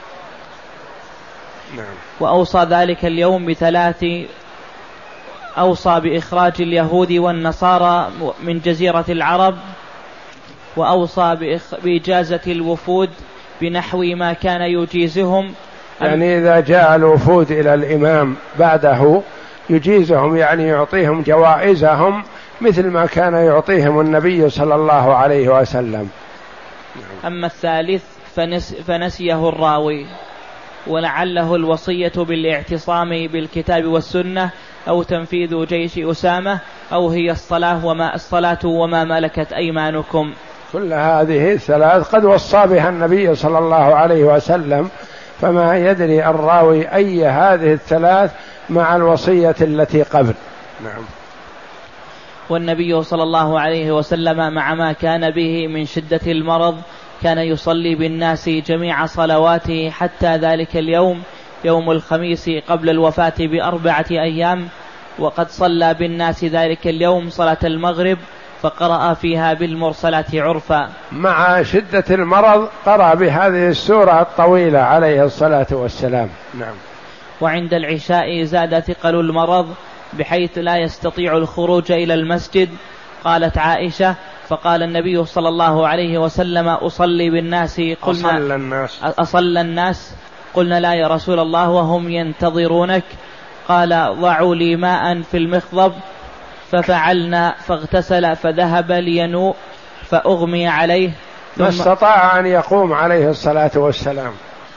نعم. وأوصى ذلك اليوم ب3: أوصى بإخراج اليهود والنصارى من جزيرة العرب، وأوصى بإجازة الوفود بنحو ما كان يجيزهم، يعني إذا جاء الوفود إلى الإمام بعده يجيزهم، يعني يعطيهم جوائزهم مثل ما كان يعطيهم النبي صلى الله عليه وسلم. أما الثالث فنسيه الراوي، ولعله الوصية بالاعتصام بالكتاب والسنة، أو تنفيذ جيش أسامة، أو هي الصلاة وما ملكت أيمانكم. كل هذه 3 قد وصى بها النبي صلى الله عليه وسلم، فما يدري الراوي أي هذه 3 مع الوصية التي قبل. نعم. والنبي صلى الله عليه وسلم مع ما كان به من شدة المرض كان يصلي بالناس جميع صلواته حتى ذلك اليوم، يوم الخميس قبل الوفاة ب4 أيام، وقد صلى بالناس ذلك اليوم صلاة المغرب، فقرأ فيها بالمرسلات عرفا. مع شدة المرض قرأ بهذه السورة الطويلة عليه الصلاة والسلام. نعم. وعند العشاء زاد ثقل المرض بحيث لا يستطيع الخروج إلى المسجد. قالت عائشة: فقال النبي صلى الله عليه وسلم: أصلي بالناس. قلنا أصلى الناس؟ قلنا لا يا رسول الله وهم ينتظرونك. قال: ضعوا لي ماء في المخضب، ففعلنا، فاغتسل فذهب لينوء فأغمي عليه، ما استطاع أن يقوم عليه الصلاة والسلام.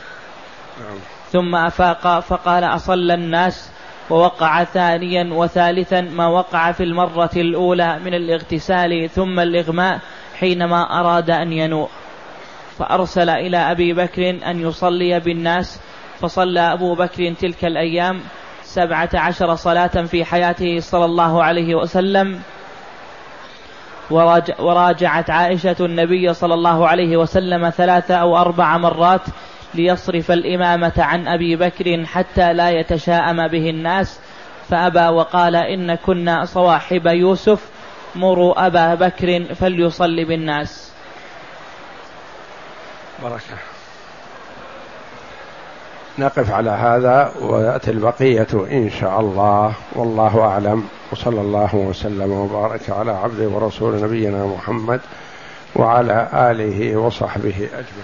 ثم أفاق فقال: أصلى الناس؟ ووقع ثانيا وثالثا ما وقع في المرة الأولى من الاغتسال ثم الإغماء حينما أراد أن ينوء. فأرسل إلى أبي بكر أن يصلي بالناس، فصلى أبو بكر تلك الأيام 17 صلاة في حياته صلى الله عليه وسلم. وراجعت عائشة النبي صلى الله عليه وسلم 3 أو 4 مرات ليصرف الإمامة عن أبي بكر حتى لا يتشاءم به الناس، فأبى وقال: إن كنا صواحب يوسف، مروا أبا بكر فليصلي بالناس. بركة. نقف على هذا ويأتي البقية إن شاء الله، والله أعلم، وصلى الله وسلم وبارك على عبده ورسول نبينا محمد وعلى آله وصحبه أجمعين.